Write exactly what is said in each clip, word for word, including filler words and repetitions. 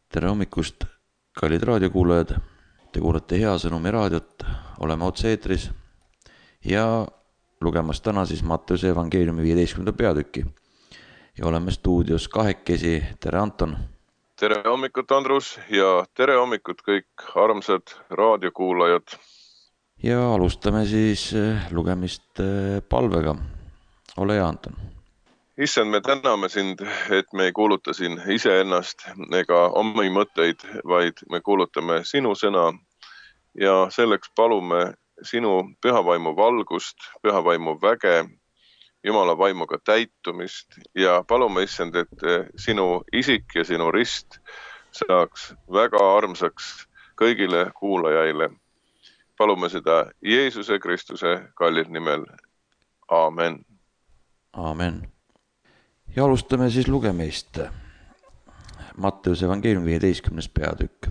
Tere hommikust, kallid raadiokuulajad. Te kuulate Hea Sõnumi raadiot, oleme otse-eetris ja lugemas täna siis Matteuse evangeeliumi viieteistkümnenda peatüki. Ja oleme stuudios kahekesi. Tere Anton. Tere hommikut Andrus ja tere hommikut kõik armsad raadiokuulajad. Ja alustame siis lugemist palvega. Ole hea, Anton. Issand, me täname sind, et me ei kuuluta siin iseennast ega omi mõtteid, vaid me kuulutame sinu sõna ja selleks palume sinu pühavaimu valgust, pühavaimu väge, Jumala vaimuga täitumist ja palume, issand, et sinu isik ja sinu rist saaks väga armsaks kõigile kuulajaile. Palume seda Jeesuse Kristuse kallil nimel. Aamen. Aamen. Ja alustame siis lugemist. Matteuse evangeeliumi viieteistkümnes peatükk.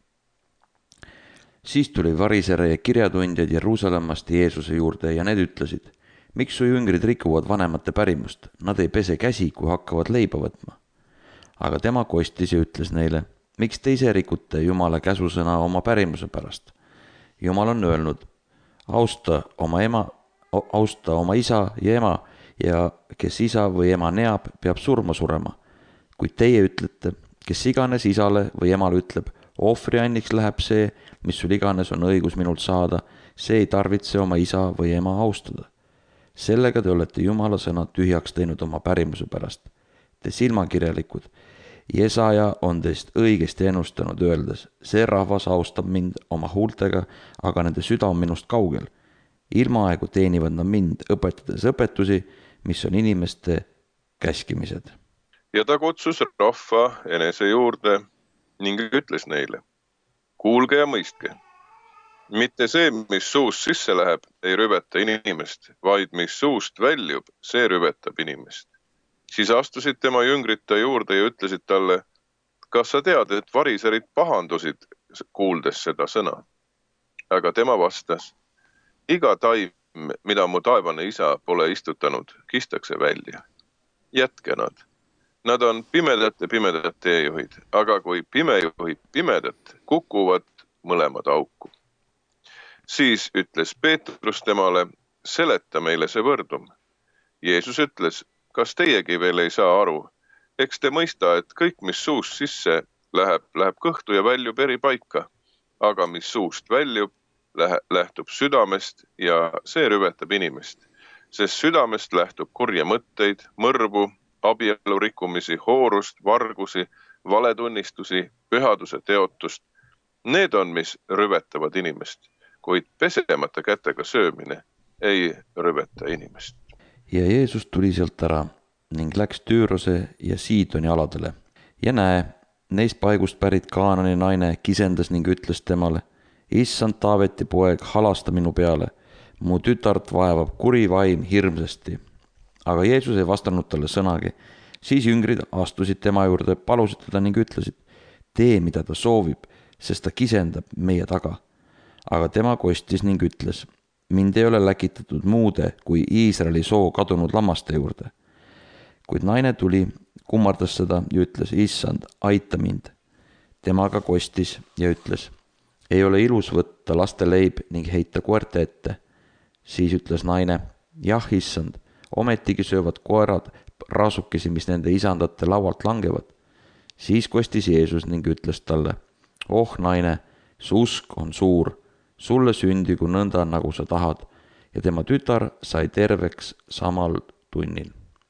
Siis tuli varisere ja kirjatundjad Jeruusalemmast Jeesuse juurde ja need ütlesid: miks su jüngrid rikuvad vanemate pärimust? Nad ei pese käsi, kui hakkavad leiba võtma. Aga tema kostis ja ütles neile: miks te ise rikute Jumala käsusõna oma pärimuse pärast? Jumal on öelnud: austa oma ema, austa oma isa ja ema, ja kes isa või ema neab, peab surma surema. Kuid teie ütlete, kes iganes isale või emale ütleb: ohvrianniks läheb see, mis sul iganes on õigus minult saada, see ei tarvitse oma isa või ema austada. Sellega te olete Jumala sõna tühjaks teinud oma pärimuse pärast. Te silmakirjalikud. Jesaja on teist õigesti ennustanud öeldes: see rahvas austab mind oma huultega, aga nende süda on minust kaugel. Ilmaaegu teenivad nad mind, õpetades õpetusi, mis on inimeste käskimised. Ja ta kutsus rahva enese juurde ning ütles neile: kuulge ja mõistke. Mitte see, mis suust sisse läheb, ei rüveta inimest, vaid mis suust väljub, see rüvetab inimest. Siis astusid tema jüngrid ta juurde ja ütlesid talle: kas sa tead, et variserid pahandusid kuuldes seda sõna? Aga tema vastas: iga taim, mida mu taevane isa pole istutanud, kistakse välja. Jätke nad. Nad on pimedate pimedad teejuhid, aga kui pime juhib pimedat, kukuvad mõlemad auku. Siis ütles Peetrus temale: seleta meile see võrdum. Jeesus ütles: kas teiegi veel ei saa aru? Eks te mõista, et kõik, mis suust sisse läheb, läheb kõhtu ja väljub eri paika. Aga mis suust väljub, lähtub südamest ja see rüvetab inimest. Sest südamest lähtub kurja mõtteid, mõrvu, abielu rikkumisi, hoorust, vargusi, valetunnistusi, pühaduse teotust. Need on, mis rüvetavad inimest, kuid pesemata kätega söömine ei rüveta inimest. Ja Jeesus tuli sealt ära ning läks Tüürose ja Siidoni aladele. Ja näe, neist paigust pärit Kaanani naine kisendas ning ütles temale: issand Taaveti poeg, halasta minu peale. Mu tütart vaevab kuri vaim hirmsasti. Aga Jeesus ei vastanud talle sõnagi. Siis jüngrid astusid tema juurde, palusid teda ning ütlesid: tee, mida ta soovib, sest ta kisendab meie taga. Aga tema kostis ning ütles: mind ei ole läkitatud muude kui Iisraeli soo kadunud lammaste juurde. Kuid naine tuli, kummardas seda ja ütles: issand, aita mind. Temaga kostis ja ütles: ei ole ilus võtta laste leib ning heita koerte ette. Siis ütles naine: jah, issand, ometigi söövad koerad raasukesi, mis nende isandate laualt langevad. Siis kostis Jeesus ning ütles talle: oh naine, su usk on suur, sulle sündigu nõnda, nagu sa tahad. Ja tema tütar sai terveks samal tunnil.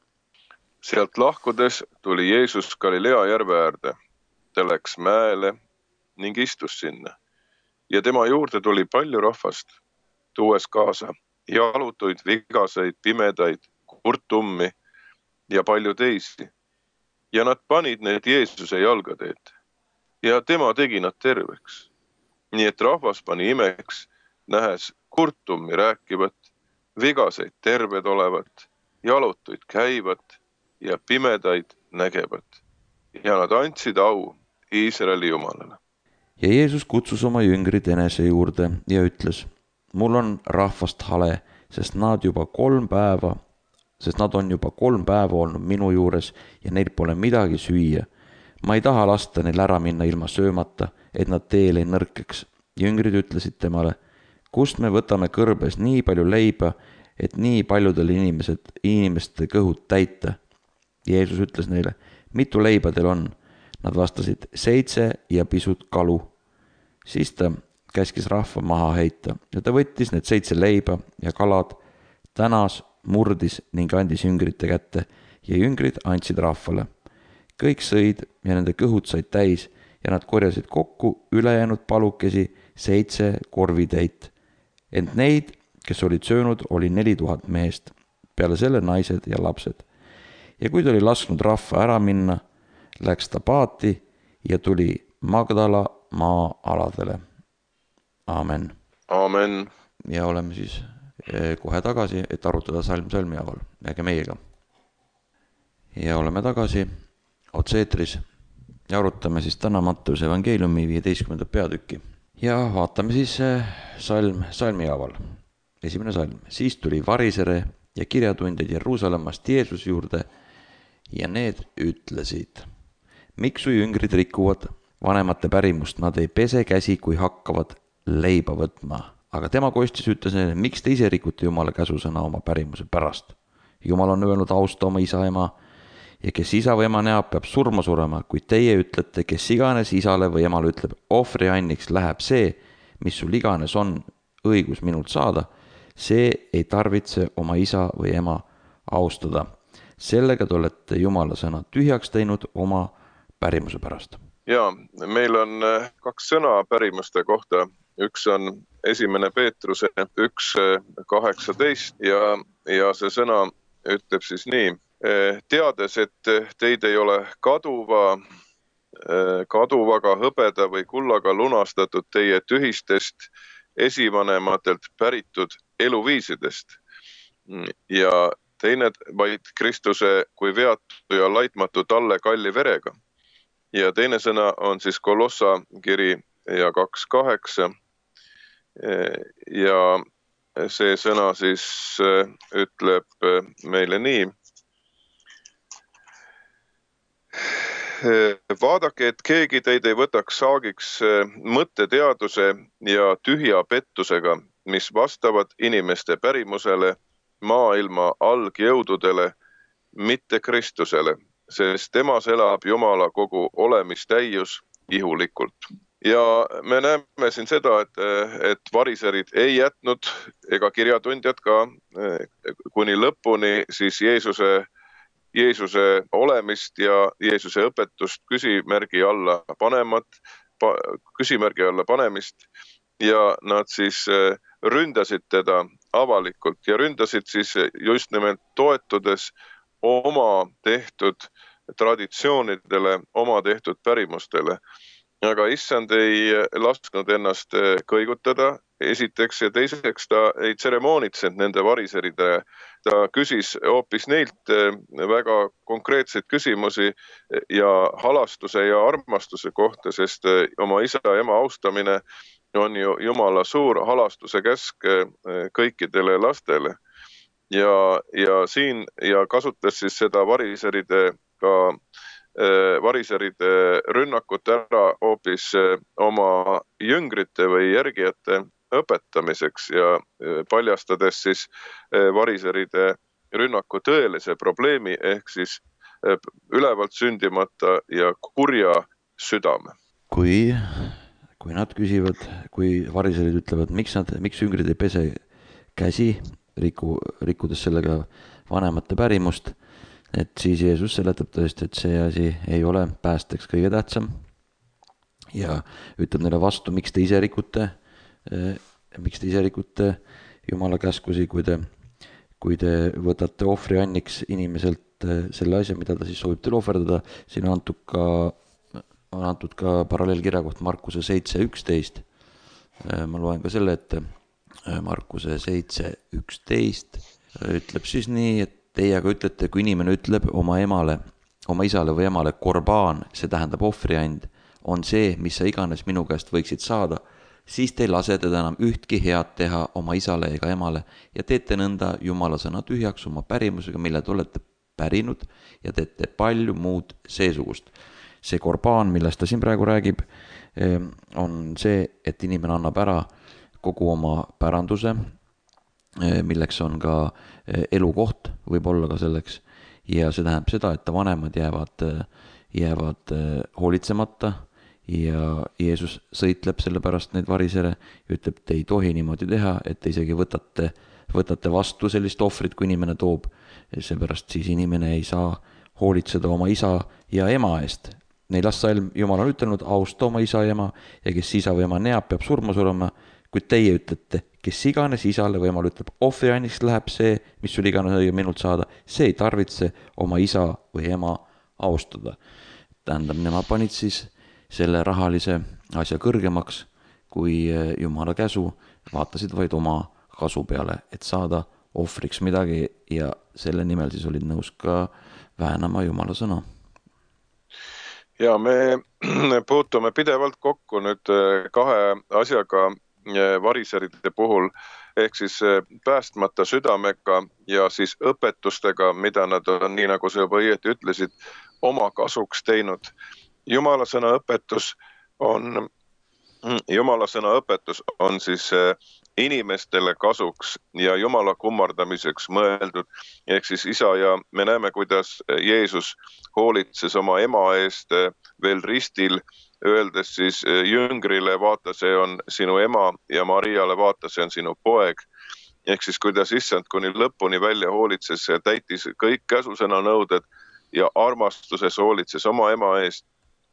Sealt lahkudes tuli Jeesus Galilea järve äärde. Ta läks mäele ning istus sinna. Ja tema juurde tuli palju rahvast, tuues kaasa jalutuid, vigaseid, pimedaid, kurtummi ja palju teisi. Ja nad panid need Jeesuse jalgateed ja tema tegi nad terveks. Nii et rahvas pani imeks, nähes kurtummi rääkivat, vigaseid terved olevat, jalutuid käivat ja pimedaid nägevat. Ja nad andsid au Iisraeli Jumalale. Ja Jeesus kutsus oma jüngrid enese juurde ja ütles: mul on rahvast hale, sest nad juba kolm päeva, sest nad on juba kolm päeva olnud minu juures ja neil pole midagi süüa. ma ei taha lasta neil ära minna ilma söömata, et nad teel ei nõrkeks. Jüngrid ütlesid temale, kust me võtame kõrbes nii palju leiba, et nii paljudel inimesed, inimeste kõhud täita. Jeesus ütles neile, mitu leiba teil on? Nad vastasid, seitse ja pisut kalu. Siis ta käskis rahva maha heita ja ta võttis need seitse leiba ja kalad, tänas, murdis ning andis jüngrite kätte ja jüngrid andsid rahvale. Kõik sõid ja nende kõhud said täis ja nad korjasid kokku ülejäänud palukesi seitse korvitäit. Ent neid, kes olid söönud, oli neli tuhat meest, peale selle naised ja lapsed. Ja kui ta oli lasknud rahva ära minna, läks ta paati ja tuli Magdala maa aladele. Aamen. Aamen. Ja oleme siis kohe tagasi, et arutada salm salmi haaval. Jääge meiega. Ja oleme tagasi otseetris ja arutame siis täna Matteuse evangeeliumi viieteistkümnendat peatükki. Ja vaatame siis salm salmi haaval. Esimene salm. Siis tuli varisere ja kirjatundjad Jeruusalemmast Jeesuse juurde ja need ütlesid, miks su jüngrid rikuvad vanemate pärimust, nad ei pese käsi, kui hakkavad leiba võtma. Aga tema kostis ütles neile, miks te ise rikute Jumala käsusõna oma pärimuse pärast? Jumal on öelnud austa oma isa ema ja kes isa või ema näab, peab surma surema, kui teie ütlete, kes iganes isale või emale ütleb, ohvri anniks läheb see, mis sul iganes on õigus minult saada, see ei tarvitse oma isa või ema austada. Sellega te olete Jumala sõna tühjaks teinud oma pärimuse pärast. Ja, meil on kaks sõna pärimuste kohta. Üks on esimene Peetruse üks kaheksateist ja, ja see sõna ütleb siis nii. Teades, et teid ei ole kaduva, kaduvaga hõbeda või kullaga lunastatud teie tühistest esivanematelt päritud eluviisidest. Ja teine vaid Kristuse kui veatu ja laitmatu talle kalli verega. Ja teine sõna on siis Kolossa kiri ja kaks kaheksa. Ja see sõna siis ütleb meile nii. Vaadake, et keegi teid ei võtaks saagiks mõtteteaduse ja tühja pettusega, mis vastavad inimeste pärimusele, maailma algjõududele, mitte Kristusele, sest temas elab Jumala kogu olemistäius ihulikult. Ja me näeme siin seda, et, et variserid ei jätnud ega kirjatundjad ka kuni lõpuni siis Jeesuse, Jeesuse olemist ja Jeesuse õpetust küsimärgi alla panemat, küsimärgi alla panemist ja nad siis ründasid teda avalikult ja ründasid siis just nimelt toetudes oma tehtud traditsioonidele, oma tehtud pärimustele. Aga issand ei lasknud ennast kõigutada, esiteks ja teiseks ta ei tseremoonitsenud nende variseride. Ta küsis hoopis neilt väga konkreetseid küsimusi ja halastuse ja armastuse kohta, sest oma isa ja ema austamine on ju Jumala suur halastuse käsk kõikidele lastele. Ja, ja siin ja kasutas siis seda variseride ka variseride rünnakut ära hoopis oma jüngrite või järgijate õpetamiseks ja paljastades siis variseride rünnaku tõelise probleemi ehk siis ülevalt sündimata ja kurja südame. Kui, kui nad küsivad, kui variserid ütlevad, miks, nad, miks jüngrid ei pese käsi, riku, rikkudes sellega vanemate pärimust, et siis Jeesus seletab tõesti, et see asi ei ole päästeks kõige tähtsam ja ütleb neile vastu, miks te ise rikute, miks te ise rikute Jumala käskusi, kui te, kui te võtate ohvri anniks inimeselt selle asja, mida ta siis soovib teile ohverdada. Siin on antud ka, on antud ka paralleelkirja koht Markuse seitse üksteist. Ma loen ka selle, et Markuse seitse üksteist ütleb siis nii, et teie aga ütlete, kui inimene ütleb oma emale, oma isale või emale korbaan, see tähendab ohvriand, on see, mis sa iganes minu käest võiksid saada, siis te ei lase teda enam ühtki head teha oma isale ega emale ja teete nõnda Jumala sõna tühjaks oma pärimusega, mille te olete pärinud ja teete palju muud seesugust. see korbaan, millest ta siin praegu räägib, on see, et inimene annab ära kogu oma päranduse, milleks on ka elukoht, võib olla ka selleks, ja see tähendab seda, et ta vanemad jäävad, jäävad hoolitsemata ja Jeesus sõitleb selle pärast neid varisere ja ütleb, et ei tohi niimoodi teha, et te isegi võtate, võtate vastu sellist ohvrit, kui inimene toob, seepärast siis inimene ei saa hoolitseda oma isa ja ema eest. Neljas salm, Jumal on ütelnud, austa oma isa ja ema ja kes isa või ema neab, peab surma surema, kuid teie ütlete, kes iganes isale või emal ütleb, ohvrianniks läheb see, mis sul iganes õige minult saada, see ei tarvitse oma isa või ema austada. Tähendab, nemad panid siis selle rahalise asja kõrgemaks kui Jumala käsu, vaatasid vaid oma kasu peale, et saada ohvriks midagi ja selle nimel siis olid nõus ka väänama Jumala sõna. Ja me puutume pidevalt kokku nüüd kahe asjaga variseride puhul, ehk siis päästmata südamega ja siis õpetustega, mida nad on, nii nagu sa juba õieti ütlesid, oma kasuks teinud. Jumala sõna õpetus on, Jumala sõna õpetus on siis inimestele kasuks ja Jumala kummardamiseks mõeldud. Ehk siis isa ja me näeme, kuidas Jeesus hoolitses oma ema eest veel ristil, öeldes siis jüngrile, vaata, see on sinu ema ja Mariale, vaata, see on sinu poeg. Ehk siis kuidas issand kuni lõpuni välja hoolitses ja täitis kõik käsusõna nõuded ja armastuses hoolitses oma ema eest.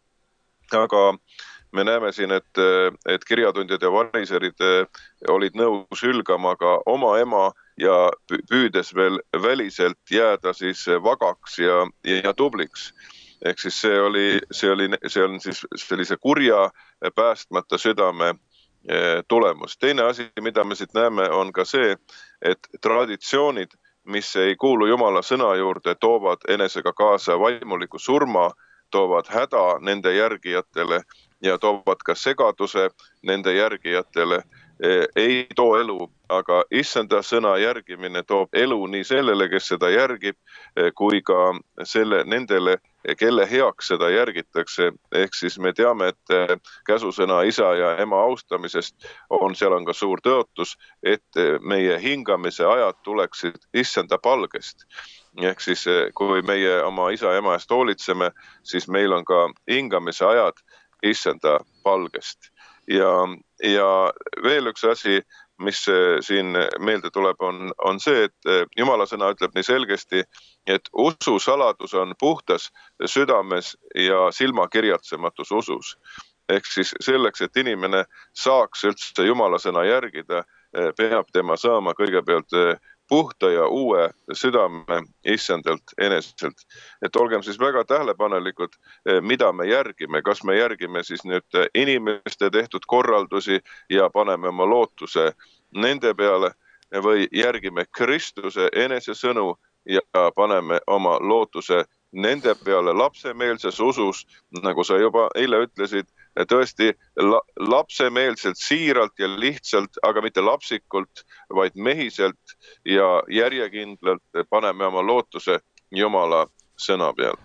Aga me näeme siin, et, et kirjatundjad ja variserid olid nõus hülgama ka oma ema ja püüdes veel väliselt jääda siis vagaks ja, ja tubliks. Ehk siis see oli, see oli, see on siis sellise kurja päästmata südame tulemus. Teine asi, mida me siit näeme, on ka see, et traditsioonid, mis ei kuulu Jumala sõna juurde, toovad enesega kaasa vaimuliku surma, toovad häda nende järgijatele ja toovad ka segaduse nende järgijatele, ei too elu, aga issanda sõna järgimine toob elu nii sellele, kes seda järgib, kui ka selle, nendele, kelle heaks seda järgitakse. Ehk siis me teame, et käsusõna isa ja ema austamisest on, seal on ka suur tõotus, et meie hingamise ajad tuleksid issanda palgest. Ehk siis, kui meie oma isa ja ema eest hoolitseme, siis meil on ka hingamise ajad issanda palgest. Ja, ja veel üks asi, mis siin meelde tuleb, on, on see, et Jumala sõna ütleb nii selgesti, et usu saladus on puhtas südames ja silmakirjatsematus usus. Ehk siis selleks, et inimene saaks üldse Jumala sõna järgida, peab tema saama kõigepealt puhta ja uue südame issandalt eneselt. Et olgem siis väga tähelepanelikud, mida me järgime. Kas me järgime siis nüüd inimeste tehtud korraldusi ja paneme oma lootuse nende peale või järgime Kristuse enese sõnu ja paneme oma lootuse nende peale lapsemeelses usus, nagu sa juba eile ütlesid, tõesti lapsemeelselt, siiralt ja lihtsalt, aga mitte lapsikult, vaid mehiselt ja järjekindlalt paneme oma lootuse Jumala sõna peale.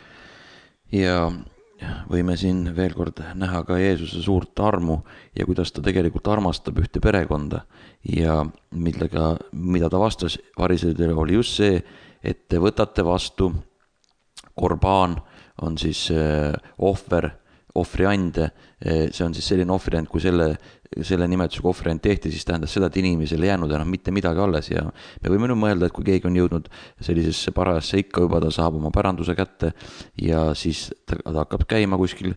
Ja võime siin veel kord näha ka Jeesuse suurt armu ja kuidas ta tegelikult armastab ühte perekonda ja millega, mida ta vastas variseridele oli just see, et te võtate vastu korbaan on siis ohver, ohvriande, see on siis selline ohvriand, kui selle, selle nimetusega ohvriand tehti, siis tähendas seda, et inimesele jäänud enam mitte midagi alles ja me võime nüüd mõelda, et kui keegi on jõudnud sellisesse parajasse ikka juba, ta saab oma päranduse kätte ja siis ta, ta hakkab käima kuskil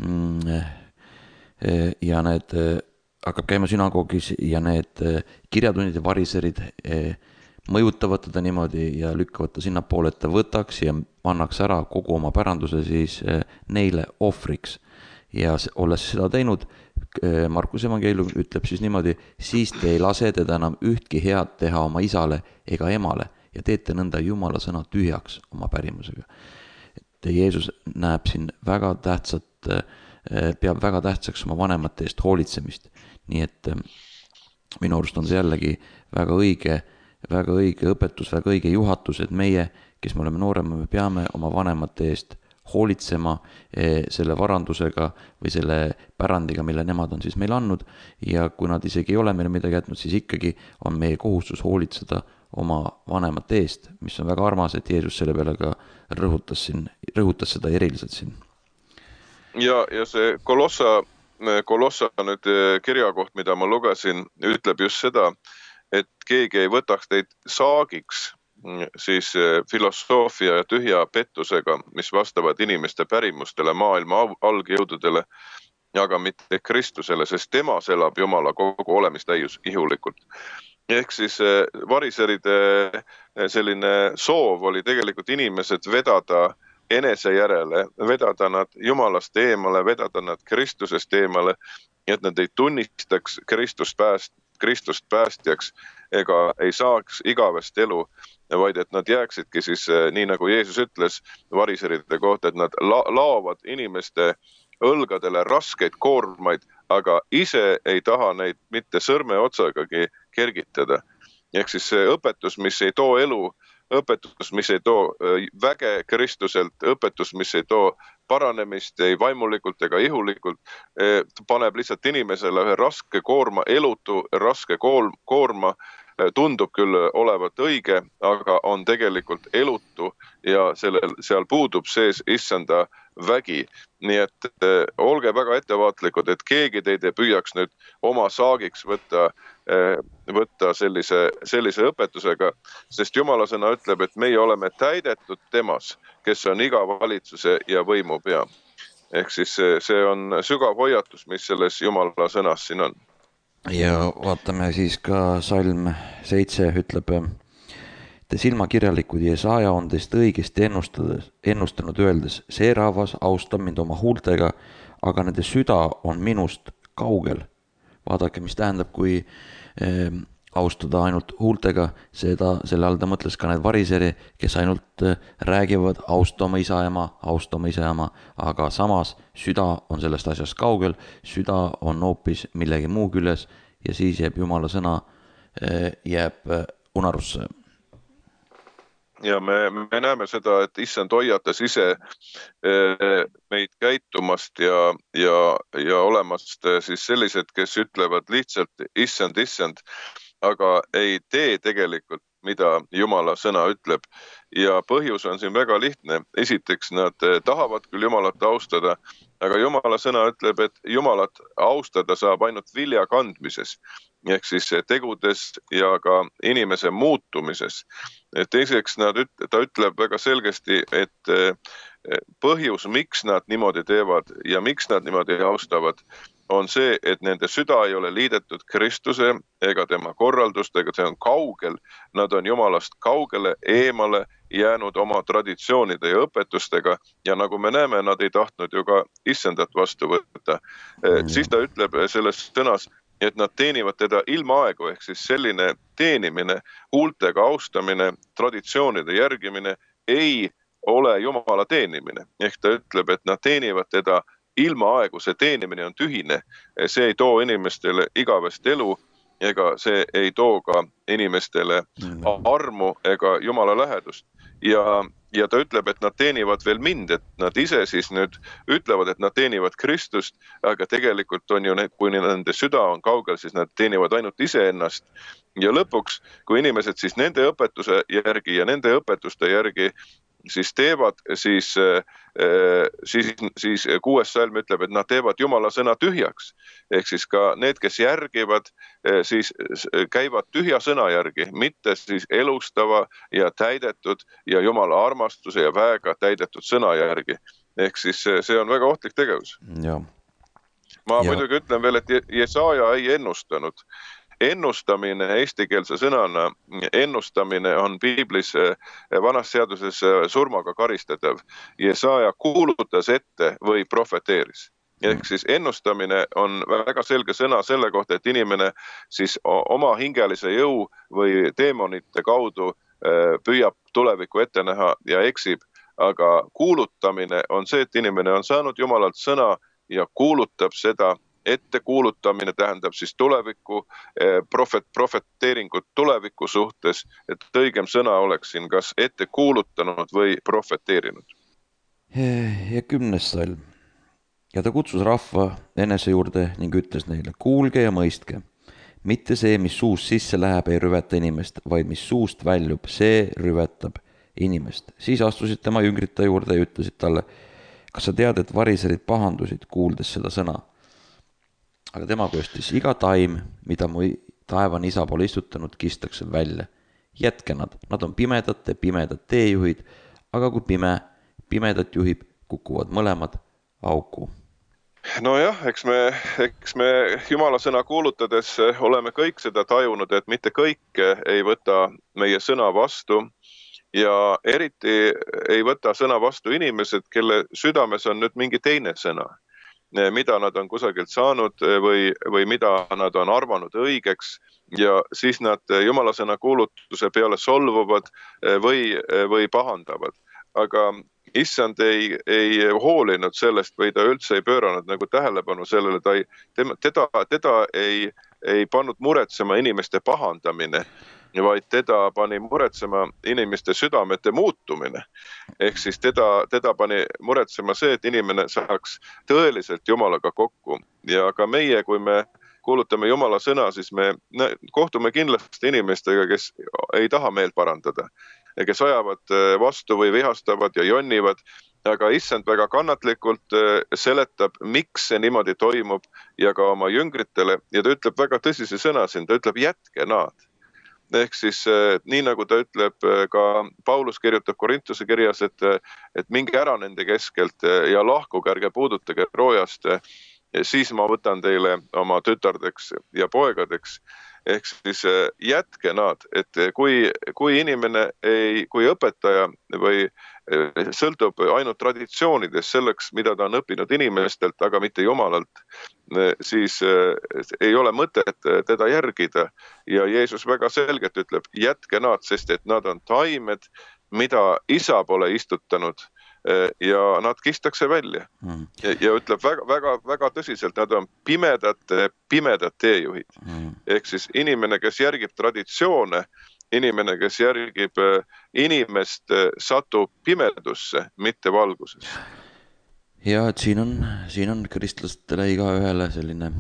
ja need hakkab käima sünagoogis ja need kirjatunnid ja variserid mõjutavad teda niimoodi ja lükkavad ta sinna poole, et ta võtaks ja annaks ära kogu oma päranduse siis neile ohvriks. Ja olles seda teinud, Markus evangeelium ütleb siis niimoodi, siis te ei lase teda enam ühtki head teha oma isale ega emale ja teete nõnda Jumala sõna tühjaks oma pärimusega. Et Jeesus näeb siin väga tähtsat, peab väga tähtsaks oma vanemate eest hoolitsemist. Nii et minu arust on see jällegi väga õige väga õige õpetus, väga õige juhatus, et meie, kes me oleme noorema, me peame oma vanemate eest hoolitsema selle varandusega või selle pärandiga, mille nemad on siis meil andnud ja kui nad isegi ei ole meile midagi jätnud, siis ikkagi on meie kohustus hoolitseda oma vanemate eest, mis on väga armas, et Jeesus selle peale ka rõhutas, siin, rõhutas seda eriliselt siin. Ja, ja see Kolossa, Kolossa nüüd kirjakoht, mida ma lugesin, ütleb just seda, et keegi ei võtaks teid saagiks siis filosoofia ja tühja pettusega, mis vastavad inimeste pärimustele, maailma algjõududele, aga mitte Kristusele, sest temas elab Jumala kogu olemistäius ihulikult. Ehk siis variseride selline soov oli tegelikult inimesed vedada enese järele, vedada nad Jumalast eemale, vedada nad Kristusest eemale, et nad ei tunnistaks Kristust pääst, Kristust päästjaks ega ei saaks igavest elu, vaid et nad jääksidki siis, nii nagu Jeesus ütles variseride kohta, et nad la- laovad inimeste õlgadele raskeid koormaid, aga ise ei taha neid mitte sõrme otsagagi kergitada. Ehk siis see õpetus, mis ei too elu, õpetus, mis ei too väge Kristuselt, õpetus, mis ei too paranemist ei vaimulikult ega ihulikult, paneb lihtsalt inimesele ühe raske koorma, elutu raske koorma, tundub küll olevat õige, aga on tegelikult elutu ja sellel, seal puudub sees issanda vägi. Nii et äh, olge väga ettevaatlikud, et keegi teid ei püüaks nüüd oma saagiks võtta, äh, võtta sellise, sellise õpetusega, sest Jumala sõna ütleb, et meie oleme täidetud temas, kes on iga valitsuse ja võimu pea. Ehk siis see, see on sügav hoiatus, mis selles Jumala sõnas siin on. Ja vaatame siis ka salm seitse ütleb, te silmakirjalikud Jesaja on teist õigesti ennustades, ennustanud öeldes, see rahvas austab mind oma huultega, aga nende süda on minust kaugel. Vaadake, mis tähendab, kui eh, austada ainult huultega, seda, selle all ta mõtles ka need variseri, kes ainult eh, räägivad austa oma isa ja ema, austa oma isa ja ema, aga samas süda on sellest asjast kaugel, süda on hoopis millegi muu küljes ja siis jääb Jumala sõna, eh, jääb unarusse. Ja me, me näeme seda, et issand hoiatas ise meid käitumast ja, ja, ja olemast siis sellised, kes ütlevad lihtsalt issand, issand, aga ei tee tegelikult, mida Jumala sõna ütleb. Ja põhjus on siin väga lihtne. Esiteks nad tahavad küll Jumalat austada, aga Jumala sõna ütleb, et Jumalat austada saab ainult vilja kandmises. Ehk siis tegudes ja ka inimese muutumises. Teiseks nad üt, ta ütleb väga selgesti, et põhjus, miks nad niimoodi teevad ja miks nad niimoodi austavad, on see, et nende süda ei ole liidetud Kristuse ega tema korraldustega, see on kaugel, nad on Jumalast kaugele, eemale jäänud oma traditsioonide ja õpetustega ja nagu me näeme, nad ei tahtnud ju ka issandat vastu võtta. Mm. Siis ta ütleb selles sõnas, et nad teenivad teda ilma aegu, ehk siis selline teenimine, huultega austamine, traditsioonide järgimine ei ole Jumala teenimine. Ehk ta ütleb, et nad teenivad teda ilma aegu, see teenimine on tühine, see ei too inimestele igavest elu ega see ei too ka inimestele armu ega Jumala lähedust. Ja, ja ta ütleb, et nad teenivad veel mind, et nad ise siis nüüd ütlevad, et nad teenivad Kristust, aga tegelikult on ju, kui nende süda on kaugel, siis nad teenivad ainult iseennast. Ja lõpuks, kui inimesed siis nende õpetuse järgi ja nende õpetuste järgi siis teevad, siis, siis, siis kuues salm ütleb, et nad teevad Jumala sõna tühjaks. Ehk siis ka need, kes järgivad, siis käivad tühja sõna järgi, mitte siis elustava ja täidetud ja Jumala armastuse ja väega täidetud sõna järgi. Ehk siis see on väga ohtlik tegevus. Ja. Ma ja. muidugi ütlen veel, et Jesaja ei ennustanud. Ennustamine eestikeelse sõnana, ennustamine on piiblis vanas seaduses surmaga karistatav. Jesaja kuulutas ette või profeteeris. Ehk siis ennustamine on väga selge sõna selle kohta, et inimene siis oma hingelise jõu või teemonite kaudu püüab tulevikku ette näha ja eksib. Aga kuulutamine on see, et inimene on saanud Jumalalt sõna ja kuulutab seda. Ette kuulutamine tähendab siis tuleviku, profet, profeteeringut tuleviku suhtes, et õigem sõna oleks siin kas ette kuulutanud või profeteerinud. Ja kümnes salm. Ja ta kutsus rahva enese juurde ning ütles neile, kuulge ja mõistke. Mitte see, mis suust sisse läheb, ei rüveta inimest, vaid mis suust väljub, see rüvetab inimest. Siis astusid tema jüngrid ta juurde ja ütlesid talle, kas sa tead, et variserid pahandusid, kuuldes seda sõna? Aga tema köstis, iga taim, mida mu taevan isa pole istutanud, kistakse välja. Jätke nad, nad on pimedate, pimedad teejuhid, aga kui pime, pimedat juhib, kukuvad mõlemad auku. Nojah, eks me, eks me Jumala sõna kuulutades oleme kõik seda tajunud, et mitte kõik ei võta meie sõna vastu ja eriti ei võta sõna vastu inimesed, kelle südames on nüüd mingi teine sõna, mida nad on kusagilt saanud või, või mida nad on arvanud õigeks ja siis nad Jumala sõna kuulutuse peale solvuvad või, või pahandavad. Aga issand ei, ei hoolinud sellest või ta üldse ei pööranud nagu tähelepanu sellele, ta ei, teda, teda ei, ei pannud muretsema inimeste pahandamine, vaid teda pani muretsema inimeste südamete muutumine. Ehk siis teda, teda pani muretsema see, et inimene saaks tõeliselt Jumalaga kokku. Ja ka meie, kui me kuulutame Jumala sõna, siis me kohtume kindlasti inimestega, kes ei taha meelt parandada, kes ajavad vastu või vihastavad ja jonnivad, aga issand väga kannatlikult seletab, miks see niimoodi toimub ja ka oma jüngritele ja ta ütleb väga tõsise sõna siin, ta ütleb jätke nad. Ehk siis nii nagu ta ütleb ka Paulus kirjutab Korintuse kirjas, et, et minge ära nende keskelt ja lahkuge, ärge puudutage roojast, siis ma võtan teile oma tütardeks ja poegadeks. Ehk siis jätke nad, et kui, kui inimene ei, kui õpetaja või sõltub ainult traditsioonides selleks, mida ta on õppinud inimestelt, aga mitte Jumalalt, siis ei ole mõtet teda järgida. Ja Jeesus väga selgelt ütleb, jätke nad, sest et nad on taimed, mida isa pole istutanud ja nad kistakse välja. Mm. Ja, ja ütleb väga, väga, väga tõsiselt, nad on pimedad, pimedad teejuhid. Mm. Ehk siis inimene, kes järgib traditsioone, inimene, kes järgib inimest, satub pimedusse, mitte valguses. Ja, et siin on, siin on kristlastele iga ühele selline,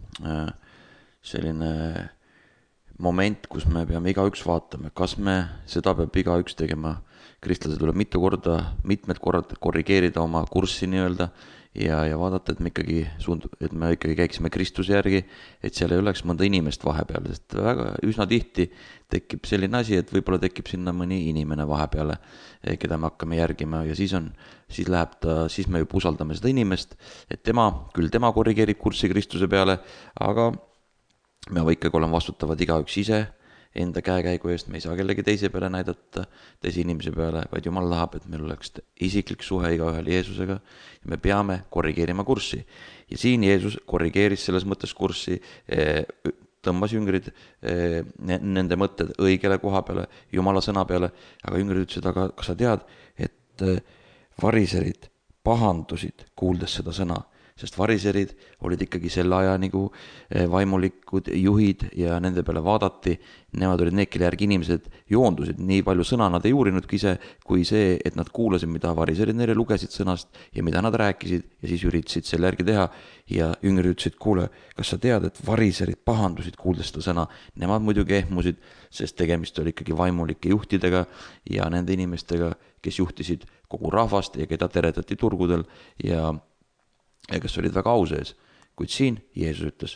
selline moment, kus me peame iga üks vaatama, kas me seda peab iga üks tegema. Kristlased tuleb mitu korda, mitmed korrad korrigeerida oma kurssi nii-öelda ja, ja vaadata, et me ikkagi suund, et me ikkagi käiksime Kristuse järgi, et seal ei oleks mõnda inimest vahepeal, sest väga üsna tihti tekib selline asi, et võib-olla tekib sinna mõni inimene vahepeale, keda me hakkame järgima ja siis on, siis läheb ta, siis me juba usaldame seda inimest, et tema, küll tema korrigeerib kurssi Kristuse peale, aga me ikkagi oleme vastutavad igaüks ise enda käekäigu eest, me ei saa kellegi teise peale näidata, teise inimese peale, vaid Jumal tahab, et meil oleks isiklik suhe iga ühel Jeesusega ja me peame korrigeerima kurssi. Ja siin Jeesus korrigeeris selles mõttes kurssi, tõmbas jüngrid nende mõtted õigele koha peale, Jumala sõna peale, aga jüngrid ütlesid, aga kas sa tead, et variserid pahandusid kuuldes seda sõna, sest variserid olid ikkagi selle aja nagu vaimulikud juhid ja nende peale vaadati, nemad olid need, kelle järgi inimesed joondusid, nii palju sõna nad ei uurinudki ise, kui see, et nad kuulasid, mida variserid neile lugesid sõnast ja mida nad rääkisid ja siis üritasid selle järgi teha ja jüngrid ütlesid, kuule, kas sa tead, et variserid pahandusid kuuldes seda sõna, nemad muidugi ehmusid, sest tegemist oli ikkagi vaimulike juhtidega ja nende inimestega, kes juhtisid kogu rahvast ja keda teretati turgudel ja ja kes olid väga au sees, kuid siin Jeesus ütles,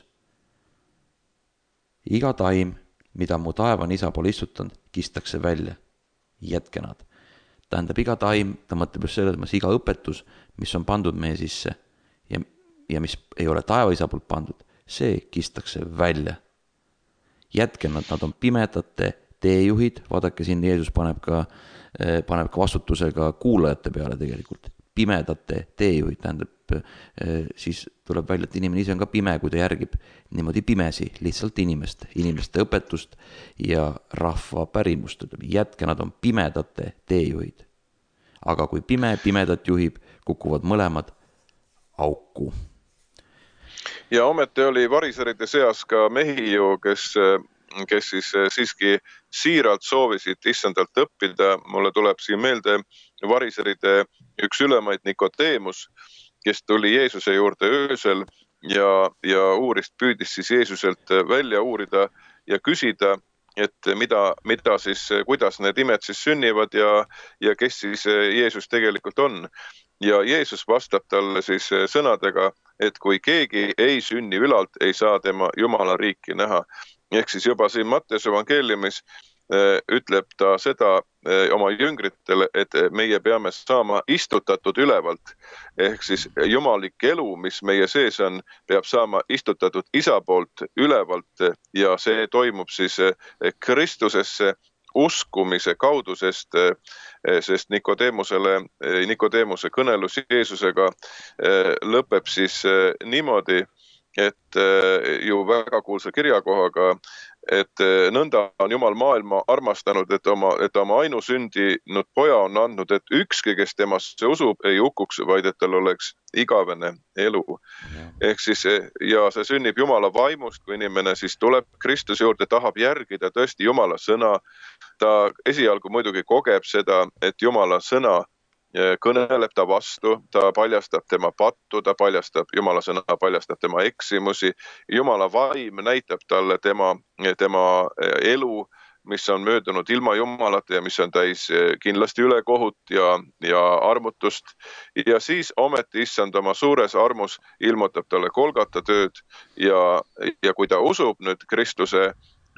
iga taim, mida mu taevan isa pole istutanud, kistakse välja, jätke nad. Tähendab, iga taim, ta mõtleb just selles, iga õpetus, mis on pandud meie sisse ja, ja mis ei ole taeva isa poolt pandud, see kistakse välja. Jätke nad, nad on pimedate teejuhid, vaadake siin Jeesus paneb ka, paneb ka vastutusega kuulajate peale tegelikult, pimedate teejuhid, tähendab, siis tuleb välja, et inimene ise on ka pime, kui ta järgib niimoodi pimesi, lihtsalt inimest, inimeste õpetust ja rahva pärimust. Jätke, nad on pimedate teejuhid. Aga kui pime pimedat juhib, kukuvad mõlemad auku. Ja ometi oli variseride seas ka mehi ju, kes, kes siis siiski siiralt soovisid issandalt õppida. Mulle tuleb siin meelde variseride üks ülemaid Nikodeemus, kes tuli Jeesuse juurde öösel ja, ja uurist, püüdis siis Jeesuselt välja uurida ja küsida, et mida, mida siis, kuidas need imed siis sünnivad ja, ja kes siis Jeesus tegelikult on. Ja Jeesus vastab talle siis sõnadega, et kui keegi ei sünni ülalt, ei saa tema Jumala riiki näha. Ehk siis juba siin Matteuse evangeeliumis ütleb ta seda oma jüngritele, et meie peame saama istutatud ülevalt. Ehk siis jumalik elu, mis meie sees on, peab saama istutatud isa poolt ülevalt ja see toimub siis Kristusesse uskumise kaudu, sest, sest Nikodeemusele, Nikodeemuse kõnelus Jeesusega lõpeb siis niimoodi, et ju väga kuulsa kirjakohaga, et nõnda on Jumal maailma armastanud, et oma, et oma ainusündinud poja on andnud, et ükski, kes temasse usub, ei hukuks, vaid et tal oleks igavene elu. Ehk siis, ja see sünnib Jumala vaimust, kui inimene siis tuleb Kristuse juurde, tahab järgida tõesti Jumala sõna. Ta esialgu muidugi kogeb seda, et Jumala sõna kõneleb ta vastu, ta paljastab tema pattu, ta paljastab, Jumala sõna paljastab tema eksimusi. Jumala vaim näitab talle tema, tema elu, mis on möödunud ilma Jumalata ja mis on täis kindlasti ülekohut ja, ja armutust. Ja siis ometi issand oma suures armus ilmutab talle Golgata tööd ja, ja kui ta usub nüüd Kristuse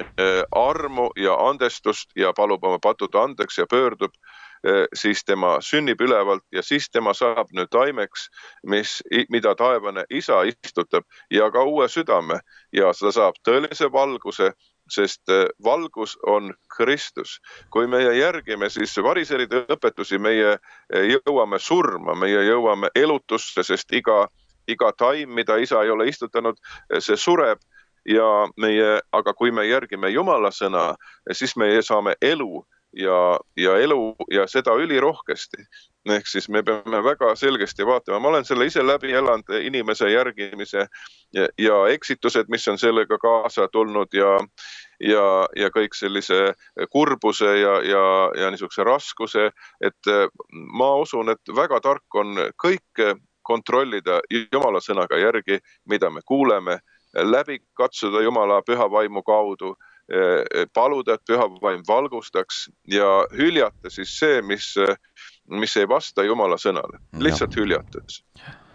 armu ja andestust ja palub oma patud andeks ja pöördub, siis tema sünnib ülevalt ja siis tema saab nüüd taimeks, mis, mida taevane isa istutab ja ka uue südame ja seda saab tõelise valguse, sest valgus on Kristus. Kui meie järgime siis variseride õpetusi, meie jõuame surma, meie jõuame elutusse, sest iga, iga taim, mida isa ei ole istutanud, see sureb. Ja meie, aga kui me järgime Jumala sõna, siis me saame elu ja, ja elu ja seda ülirohkesti. Ehk siis me peame väga selgesti vaatama. Ma olen selle ise läbi elanud inimese järgimise ja, ja eksitused, mis on sellega kaasa tulnud ja, ja, ja kõik sellise kurbuse ja, ja, ja niisuguse raskuse, et ma usun, et väga tark on kõik kontrollida Jumala sõnaga järgi, mida me kuuleme, läbi katsuda Jumala püha vaimu kaudu, paluda, et püha vaim valgustaks ja hüljata siis see, mis, mis ei vasta Jumala sõnale. Lihtsalt hüljatades.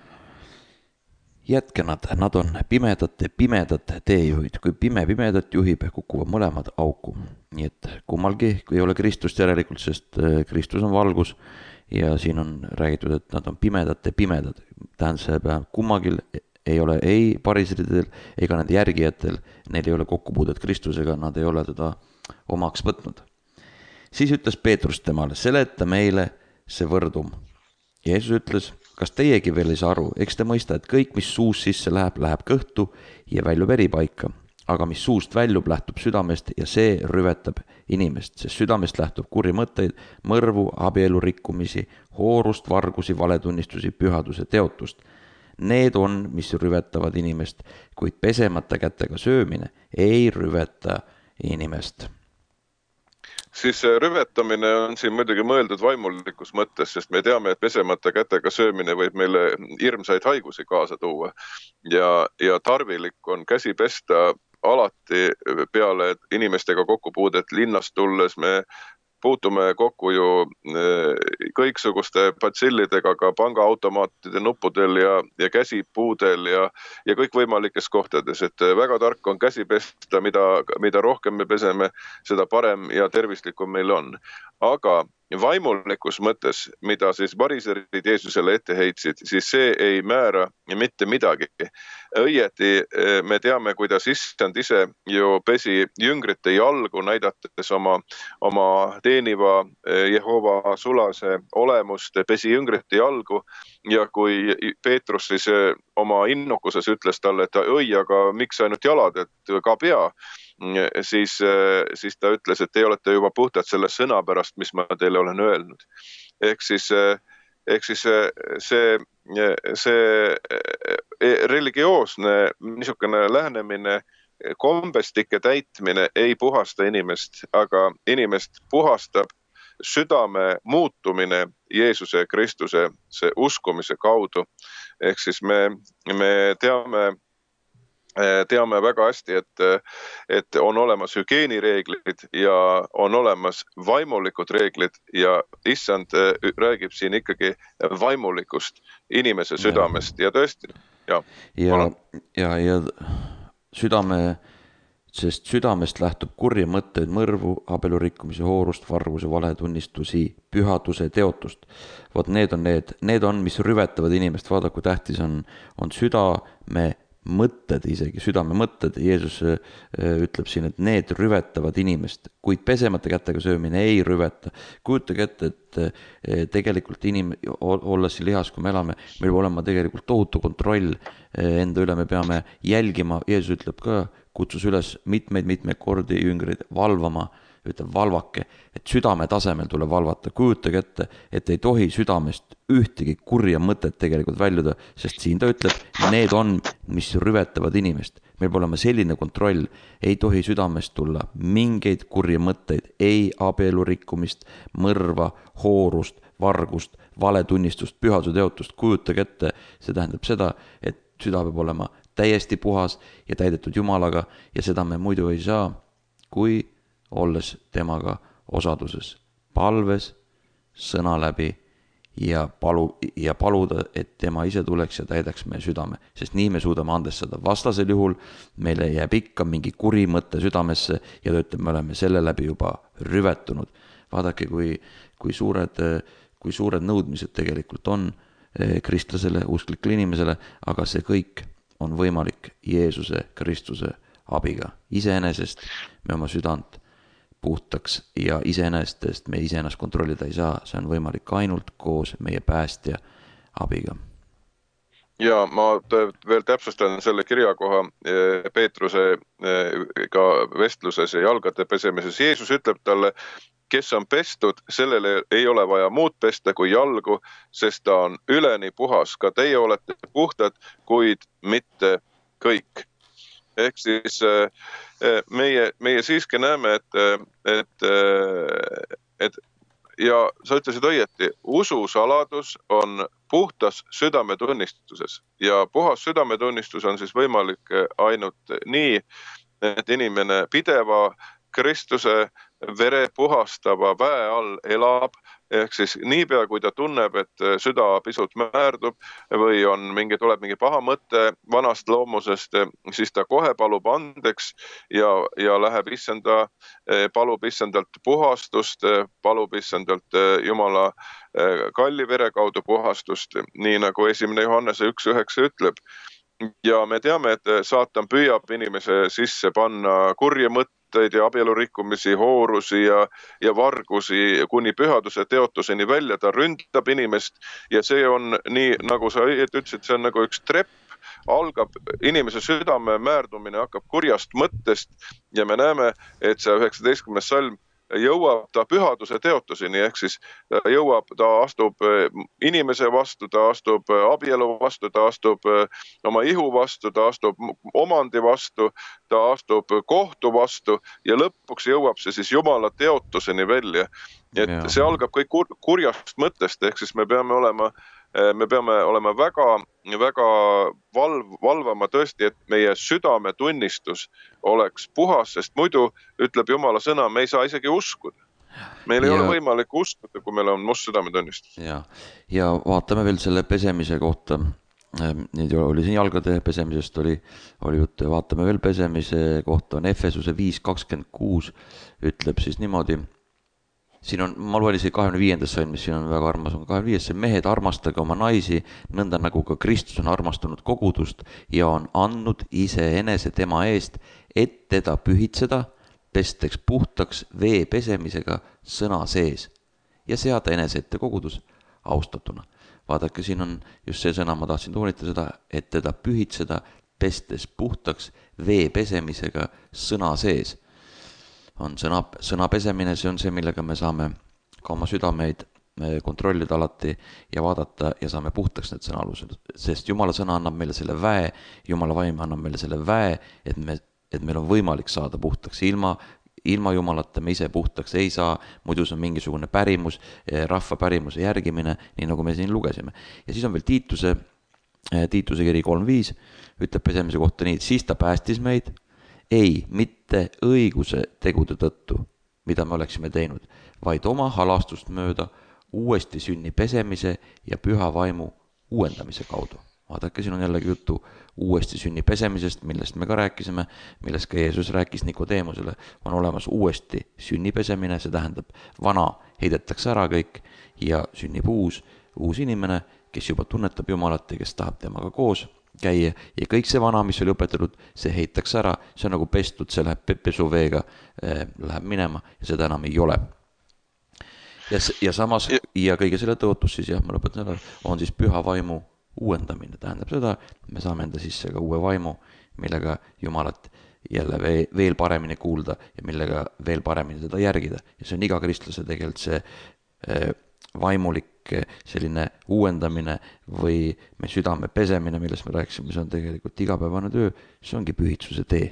Jätke nad, nad on pimedate, pimedad teejuhid. Kui pime pimedat juhib, kukuvad mõlemad auku. Nii et kummalgi, kui ei ole Kristust järelikult, sest Kristus on valgus ja siin on räägitud, et nad on pimedate, pimedad. Tähendab see päev kummagil ei ole ei pariseridel ega nende järgijatel, neil ei ole kokkupuudet Kristusega, nad ei ole teda omaks võtnud. Siis ütles Peetrus temale, seleta meile see võrdum. Jeesus ütles, kas teiegi veel ei saa aru, eks te mõista, et kõik, mis suus sisse läheb, läheb kõhtu ja väljub veripaika, aga mis suust väljub, lähtub südamest ja see rüvetab inimest, sest südamest lähtub kuri mõtteid, mõrvu, abielu rikkumisi, hoorust, vargusi, valetunnistusi, pühaduse teotust. Need on, mis rüvetavad inimest, kuid pesemata kätega söömine ei rüveta inimest. Siis rüvetamine on siin muidugi mõeldud vaimulikus mõttes, sest me teame, et pesemata kätega söömine võib meile hirmsaid haigusi kaasa tuua. Ja, ja tarvilik on käsi pesta alati peale inimestega kokkupuudet linnast tulles. Me puutume kokku ju kõiksuguste patsillidega ka pangaautomaatide nuppudel ja, ja käsipuudel ja, ja kõik võimalikes kohtades. Et väga tark on käsi pesta, mida, mida rohkem me peseme, seda parem ja tervislikum meil on. Aga vaimulikus mõttes, mida siis variserid Jeesusele ette heitsid, siis see ei määra mitte midagi. Õieti me teame, kuidas issand ise ju pesi jüngrite jalgu, näidates oma, oma teeniva Jehova sulase olemust, pesi jüngrite jalgu ja kui Peetrus siis oma innukuses ütles talle, et õi, aga miks ainult jalad, et ka pea, Siis, siis ta ütles, et te olete juba puhtad selle sõna pärast, mis ma teile olen öelnud. Ehk siis, ehk siis see, see religioosne niisugune lähenemine, kombestike täitmine ei puhasta inimest, aga inimest puhastab südame muutumine Jeesuse Kristuse see uskumise kaudu. Ehk siis me, me teame teame väga hästi, et, et on olemas hügieenireeglid ja on olemas vaimulikud reeglid ja issand räägib siin ikkagi vaimulikust inimese südamest ja tõesti, ja. Ja, ja, ja südame, sest südamest lähtub kurja mõtteid, mõrvu, abielurikkumise, hoorust, varguse, valetunnistusi, pühaduse, teotust. Vot need on need, need on, mis rüvetavad inimest. Vaada, kui tähtis on, on südame mõtted, isegi südame mõtted. Jeesus ütleb siin, et need rüvetavad inimest, kuid pesemata kätega söömine ei rüveta. Kujutage ette, et tegelikult inim, olles siin lihas, kui me elame, meil peab olema tegelikult tohutu kontroll enda üle, me peame jälgima. Jeesus ütleb ka, kutsus üles mitmeid-mitmeid kordi jüngreid valvama, ütleb valvake, et südame tasemel tuleb valvata. Kujutage ette, et ei tohi südamest ühtegi kurja mõtet tegelikult väljuda, sest siin ta ütleb, need on, mis rüvetavad inimest. Meil peab olema selline kontroll, ei tohi südamest tulla mingeid kurja mõtteid, ei abielurikkumist, mõrva, hoorust, vargust, valetunnistust, pühaduse teotust. Kujutage ette, see tähendab seda, et süda peab olema täiesti puhas ja täidetud Jumalaga ja seda me muidu ei saa, kui olles temaga osaduses, palves, sõna läbi ja, palu, ja paluda, et tema ise tuleks ja täidaks meie südame, sest nii me suudame andestada. Vastasel juhul meile jääb ikka mingi kuri mõte südamesse ja ta ütleb, me oleme selle läbi juba rüvetunud. Vaadake, kui, kui, suured, kui suured nõudmised tegelikult on kristlasele, usklikule inimesele, aga see kõik on võimalik Jeesuse Kristuse abiga. Iseenesest me oma südant puhtaks ja iseenestest me iseennast kontrollida ei saa, see on võimalik ainult koos meie päästja abiga. Ja ma veel täpsustan selle kirjakoha Peetruse ka vestluses ja jalgade pesemises. Jeesus ütleb talle, kes on pestud, sellele ei ole vaja muud pesta kui jalgu, sest ta on üleni puhas. Ka teie olete puhtad, kuid mitte kõik. Ehk siis meie, meie siiski näeme, et, et, et ja sa ütlesid õieti, ususaladus on puhtas südametunnistuses ja puhas südametunnistus on siis võimalik ainult nii, et inimene pideva Kristuse vere puhastava väe all elab, ehk siis niipea, kui ta tunneb, et süda pisut määrdub või on mingi, tuleb mingi paha mõte vanast loomusest, siis ta kohe palub andeks ja, ja läheb issanda, palub issandalt puhastust, palub issandalt Jumala kalli vere kaudu puhastust, nii nagu esimene Johannese üks üheksa ütleb. Ja me teame, et saatan püüab inimese sisse panna kurja mõtteid ja abielurikkumisi, hoorusi ja, ja vargusi kuni pühaduse teotuseni välja. Ta ründab inimest ja see on nii, nagu sa ütlesid, see on nagu üks trepp, algab inimese südame määrdumine, hakkab kurjast mõttest ja me näeme, et see üheksateistkümnes salm jõuab ta pühaduse teotuseni, ehk siis jõuab, ta astub inimese vastu, ta astub abielu vastu, ta astub oma ihu vastu, ta astub omandi vastu, ta astub kohtu vastu ja lõpuks jõuab see siis Jumala teotuseni välja. Et ja. See algab kõik kur, kurjast mõttest, ehk siis me peame olema me peame olema väga, väga valv, valvama tõesti, et meie südametunnistus oleks puhas, sest muidu ütleb Jumala sõna, me ei saa isegi uskuda. Meil ei ja, ole võimalik uskuda, kui meil on must südametunnistus. Ja, ja vaatame veel selle pesemise kohta. Nüüd oli siin jalgade pesemisest oli, oli jutt, vaatame veel pesemise kohta on Efesuse viis kakskümmend kuus ütleb siis niimoodi. Siin on, ma loen isegi kahekümne viiendas salm, mis siin on väga armas, on kahekümne viies, mehed armastage oma naisi, nõnda nagu ka Kristus on armastanud kogudust ja on andnud ise enese tema eest, et teda pühitseda, pesteks puhtaks vee pesemisega sõna sees ja seada enese ette kogudus austatuna. Vaadake, siin on just see sõna, ma tahtsin toonitada seda, et teda pühitseda, pestes puhtaks vee pesemisega sõna sees. On sõna, sõna pesemine, see on see, millega me saame ka oma südameid kontrollida alati ja vaadata ja saame puhtaks need sõnaalused, sest Jumala sõna annab meile selle väe, Jumala vaim annab meile selle väe, et, me, et meil on võimalik saada puhtaks ilma, ilma jumalata me ise puhtaks ei saa, muidu see on mingisugune pärimus, rahva pärimuse järgimine, nii nagu me siin lugesime. Ja siis on veel Tiituse, Tiituse kiri kolm viis, ütleb pesemise kohta nii, et siis ta päästis meid, ei, mitte õiguse tegude tõttu, mida me oleksime teinud, vaid oma halastust mööda uuesti sünni pesemise ja püha vaimu uuendamise kaudu. Vaadake, siin on jällegi juttu uuesti sünni pesemisest, millest me ka rääkisime, millest ka Jeesus rääkis Nikodeemusele, on olemas uuesti sünni pesemine, see tähendab, vana heidetakse ära kõik ja sünnib uus, uus inimene, kes juba tunnetab Jumalat ja kes tahab temaga koos käia ja kõik see vana, mis oli õpetatud, see heitakse ära, see on nagu pestud, see läheb pesuveega, läheb minema ja seda enam ei ole. Ja, ja samas, ja kõige selle tõotus siis, jah, ma lõpetan seda, on siis püha vaimu uuendamine, tähendab seda, me saame enda sisse ka uue vaimu, millega Jumalat jälle veel paremini kuulda ja millega veel paremini teda järgida. Ja see on iga kristlase tegelikult see vaimulik selline uuendamine või me südame pesemine, millest me rääkisime, see on tegelikult igapäevane töö, see ongi pühitsuse tee.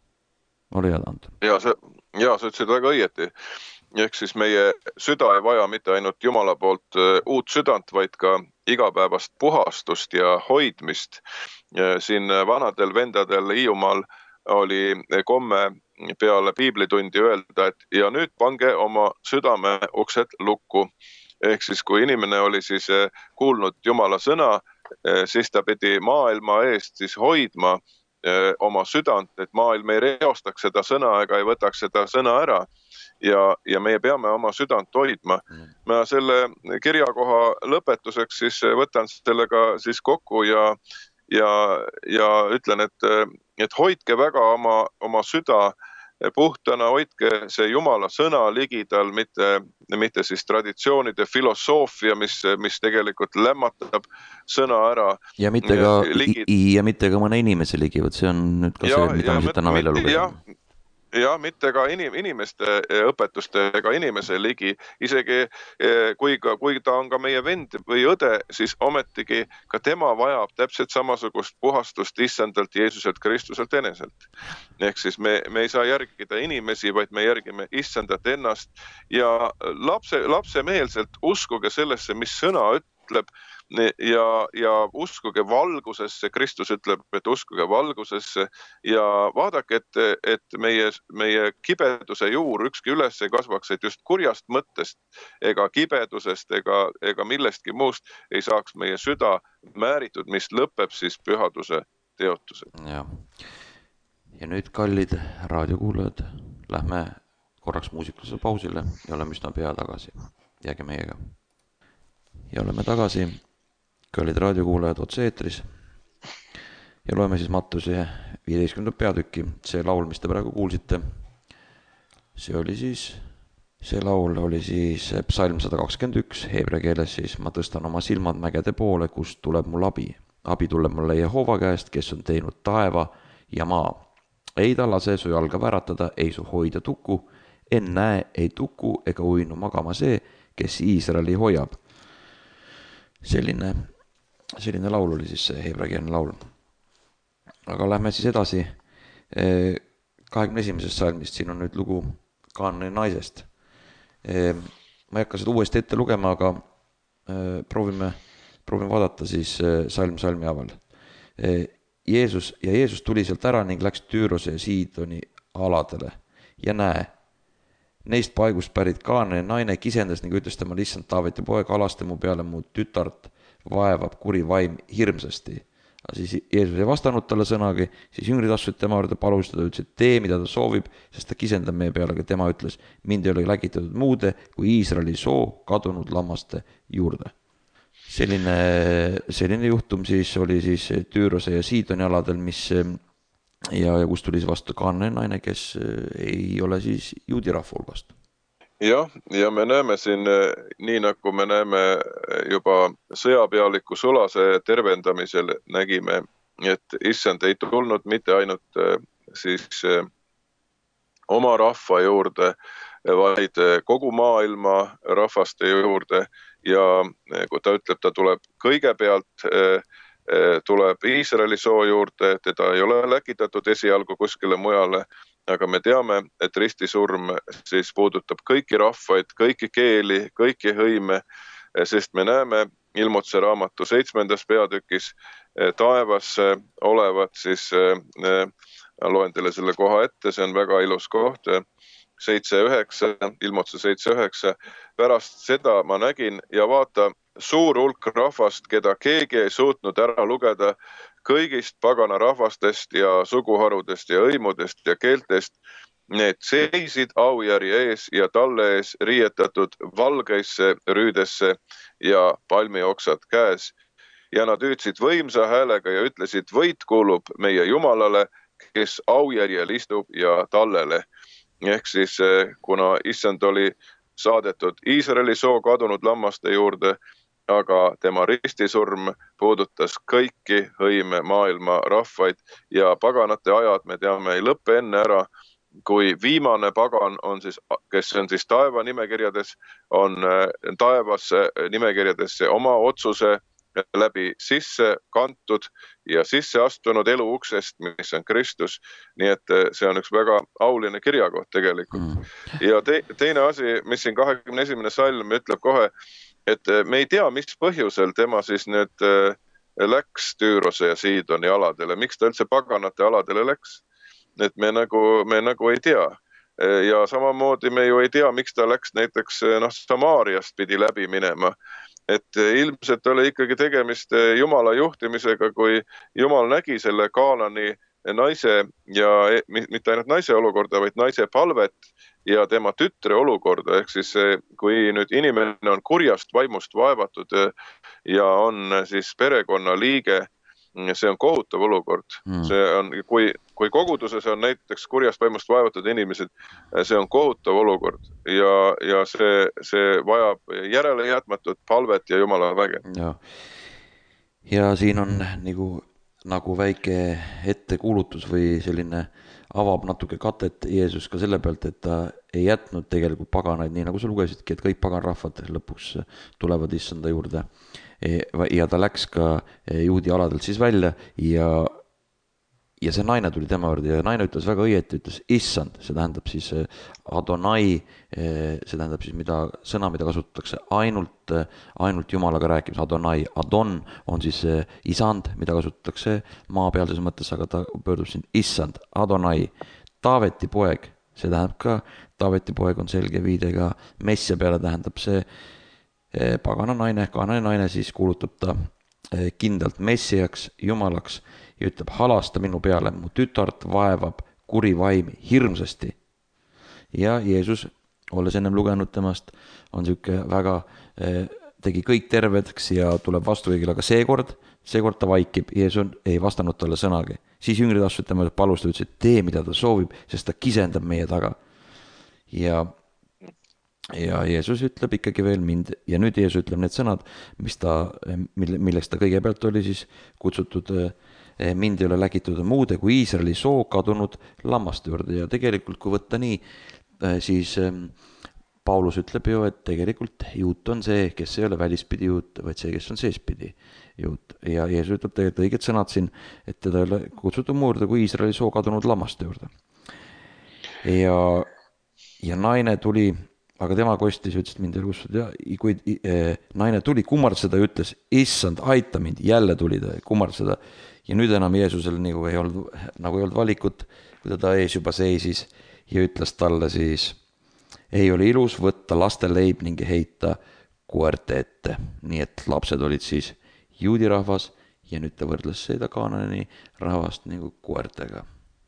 Ole hea, Anton. Ja, see, ja, sa ütlesid väga õieti. Ehk siis meie süda ei vaja mitte ainult Jumala poolt uut südant, vaid ka igapäevast puhastust ja hoidmist. Siin vanadel vendadel Hiiumaal oli komme peale piiblitundi öelda, et ja nüüd pange oma südame uksed lukku. Ehk siis kui inimene oli siis kuulnud Jumala sõna, siis ta pidi maailma eest siis hoidma oma südant, et maailm ei reostaks seda sõna ega ei võtaks seda sõna ära. Ja, ja meie peame oma südant hoidma. Ma selle kirjakoha lõpetuseks siis võtan sellega siis kokku ja, ja, ja ütlen, et, et hoidke väga oma, oma süda puhtana, hoidke see Jumala sõna ligidal, mitte, mitte siis traditsioonide filosoofia, mis, mis tegelikult lämmatab sõna ära. Ja mitte ka, ligi... ja mitte ka mõne inimese ligivad, see on nüüd ka ja, see, mida me siit täna välja lugesime. Ja mitte ka inimeste õpetuste ega inimese ligi, isegi kui, ka, kui ta on ka meie vend või õde, siis ometigi ka tema vajab täpselt samasugust puhastust issandalt Jeesuselt Kristuselt eneselt. Ehk siis me, me ei saa järgida inimesi, vaid me järgime issandat ennast ja lapse, lapsemeelselt uskuge sellesse, mis sõna ütleb, ja, ja uskuge valgusesse, Kristus ütleb, et uskuge valgusesse ja vaadake, et, et meie, meie kibeduse juur ükski üles ei kasvaks, et just kurjast mõttest ega kibedusest ega, ega millestki muust ei saaks meie süda määritud, mis lõpeb siis pühaduse teotuse. Ja, ja nüüd, kallid raadiokuulajad, lähme korraks muusikalise pausile ja oleme üsna pea tagasi. Jääge meiega. Ja oleme tagasi. Kallid raadiokuulajad otse eetris ja loeme siis Mattuse viieteistkümnenda peatükki. See laul, mis te praegu kuulsite, see oli siis, see laul oli siis psalm sada kakskümmend üks, heebrea keeles siis ma tõstan oma silmad mägede poole, kust tuleb mul abi. Abi tuleb mulle Jehova käest, kes on teinud taeva ja maa. Ei ta lase su jalga väratada, ei su hoida tuku, en näe, ei tuku ega uinu magama see, kes Iisraeli hoiab. Selline Selline laul oli siis see heebreakeelne laul. Aga lähme siis edasi kahekümne esimesest salmist. Siin on nüüd lugu Kaanani naisest. Ma ei hakka seda uuesti ette lugema, aga proovime, proovime vaadata siis salm salmi aval. Jeesus, ja Jeesus tuli sealt ära ning läks Tüürose ja Siidoni aladele. Ja näe, neist paigust pärit Kaanani naine kisendas ning ütles tema issand Taaveti poeg, alaste mu peale mu tütart vaevab kuri vaim hirmsasti. Aga siis Jeesus ei vastanud talle sõnagi, siis jüngrid astusid tema juurde, palusid, ta ütles, et tee, mida ta soovib, sest ta kisendab meie peale, aga tema ütles, mind ei ole läkitatud muude kui Iisraeli soo kadunud lammaste juurde. Selline, selline juhtum siis oli siis Tüürose ja Siidoni aladel, mis ja, ja kus tuli vastu Kaanani naine, kes ei ole siis juudi rahva hulgast. Jah, ja me näeme siin, nii nagu me näeme juba sõjapealiku Sulase tervendamisel, nägime, et issand ei tulnud mitte ainult siis oma rahva juurde, vaid kogu maailma rahvaste juurde ja kui ta ütleb, ta tuleb kõigepealt, tuleb Iisraeli soo juurde, teda ei ole läkitatud esialgu kuskile mujale, aga me teame, et ristisurm siis puudutab kõiki rahvaid, kõiki keeli, kõiki hõime, sest me näeme Ilmutuse raamatu seitsmendas peatükis taevas olevat siis, loen teile selle koha ette, see on väga ilus koht, seitse üheksa, Ilmutuse seitse üheksa, pärast seda ma nägin ja vaata suur hulk rahvast, keda keegi ei suutnud ära lugeda kõigist pagana rahvastest ja suguharudest ja hõimudest ja keeltest. Need seisid aujärje ees ja talle ees riietatud valgeisse rüüdesse ja palmioksad käes. Ja nad hüüdsid võimsa häälega ja ütlesid, võit kuulub meie Jumalale, kes aujärjel istub ja tallele. Ehk siis, kuna issand oli saadetud Iisraeli soo kadunud lammaste juurde, aga tema ristisurm puudutas kõiki hõime maailma rahvaid ja paganate ajad, me teame, ei lõppe enne ära, kui viimane pagan on siis, kes on siis taeva nimekirjades, on taevas nimekirjadesse oma otsuse läbi sisse kantud ja sisse astunud elu uksest, mis on Kristus. Nii et see on üks väga auline kirjakoht tegelikult. Ja te, teine asi, mis siin kahekümne esimene salm ütleb kohe, et me ei tea, mis põhjusel tema siis nüüd läks Tüürose ja Siidoni aladele. Miks ta üldse paganate aladele läks? Et me nagu, me nagu ei tea. Ja samamoodi me ju ei tea, miks ta läks näiteks noh, Samaariast pidi läbi minema. Et ilmselt oli ikkagi tegemist Jumala juhtimisega, kui Jumal nägi selle Kaanani naise ja mitte ainult naise olukorda, vaid naise palvet ja tema tütre olukorda. Ehk siis kui nüüd inimene on kurjast vaimust vaevatud ja on siis perekonna liige, see on kohutav olukord. See on, kui, kui koguduses on näiteks kurjast vaimust vaevatud inimesed, see on kohutav olukord ja, ja see, see vajab järelejätmatut palvet ja Jumala väge. Ja, ja siin on nagu, nagu väike ettekuulutus või selline avab natuke katet Jeesus ka selle pealt, et ta ei jätnud tegelikult paganaid, nii nagu sa lugesidki, et kõik paganrahvad lõpuks tulevad issanda juurde. Ja ta läks ka juudi aladelt siis välja ja, ja see naine tuli tema juurde ja naine ütles väga õieti, ütles issand, see tähendab siis Adonai, see tähendab siis mida, sõna, mida kasutatakse ainult, ainult Jumalaga rääkimis, Adonai, Adon on siis isand, mida kasutatakse maapealses mõttes, aga ta pöördub siin issand, Adonai, Taaveti poeg, see tähendab ka, Taaveti poeg on selge viide ka messia peale, tähendab see pagana naine, kaanani naine, siis kuulutab ta kindlalt messiaks, Jumalaks ja ütleb, halasta minu peale, mu tütart vaevab kuri vaim hirmsasti. Ja Jeesus, olles ennem lugenud temast, on siuke väga, tegi kõik tervedeks ja tuleb vastu kõigile, aga seekord, seekord ta vaikib, Jeesus ei vastanud talle sõnagi. Siis jüngrid astusid tema palust ja ütlesid, tee, mida ta soovib, sest ta kisendab meie taga. Ja Ja Jeesus ütleb ikkagi veel mind ja nüüd Jeesus ütleb need sõnad, mis ta, mille, milleks ta kõigepealt oli siis kutsutud, mind ei ole lägitud muude kui Iisraeli soo kadunud lammaste juurde ja tegelikult kui võtta nii, siis Paulus ütleb ju, et tegelikult juut on see, kes ei ole välispidi juut, vaid see, kes on seespidi juut ja Jeesus ütleb tegelikult õiged sõnad siin, et teda ei ole kutsutud muude kui Iisraeli soo kadunud lammaste juurde ja, ja naine tuli aga tema kostis ja ütles, et mind ei kustud ja kui naine tuli kummardseda ja ütles, issand, aita mind, jälle tuli ta kummardseda ja nüüd enam Jeesusel nagu ei olnud, nagu ei olnud valikut, kui ta ta ees juba seisis ja ütles talle siis, ei ole ilus võtta laste leib ning heita koerte ette, nii et lapsed olid siis juudi rahvas ja nüüd ta võrdles seda Kaanani rahvast nagu koertega.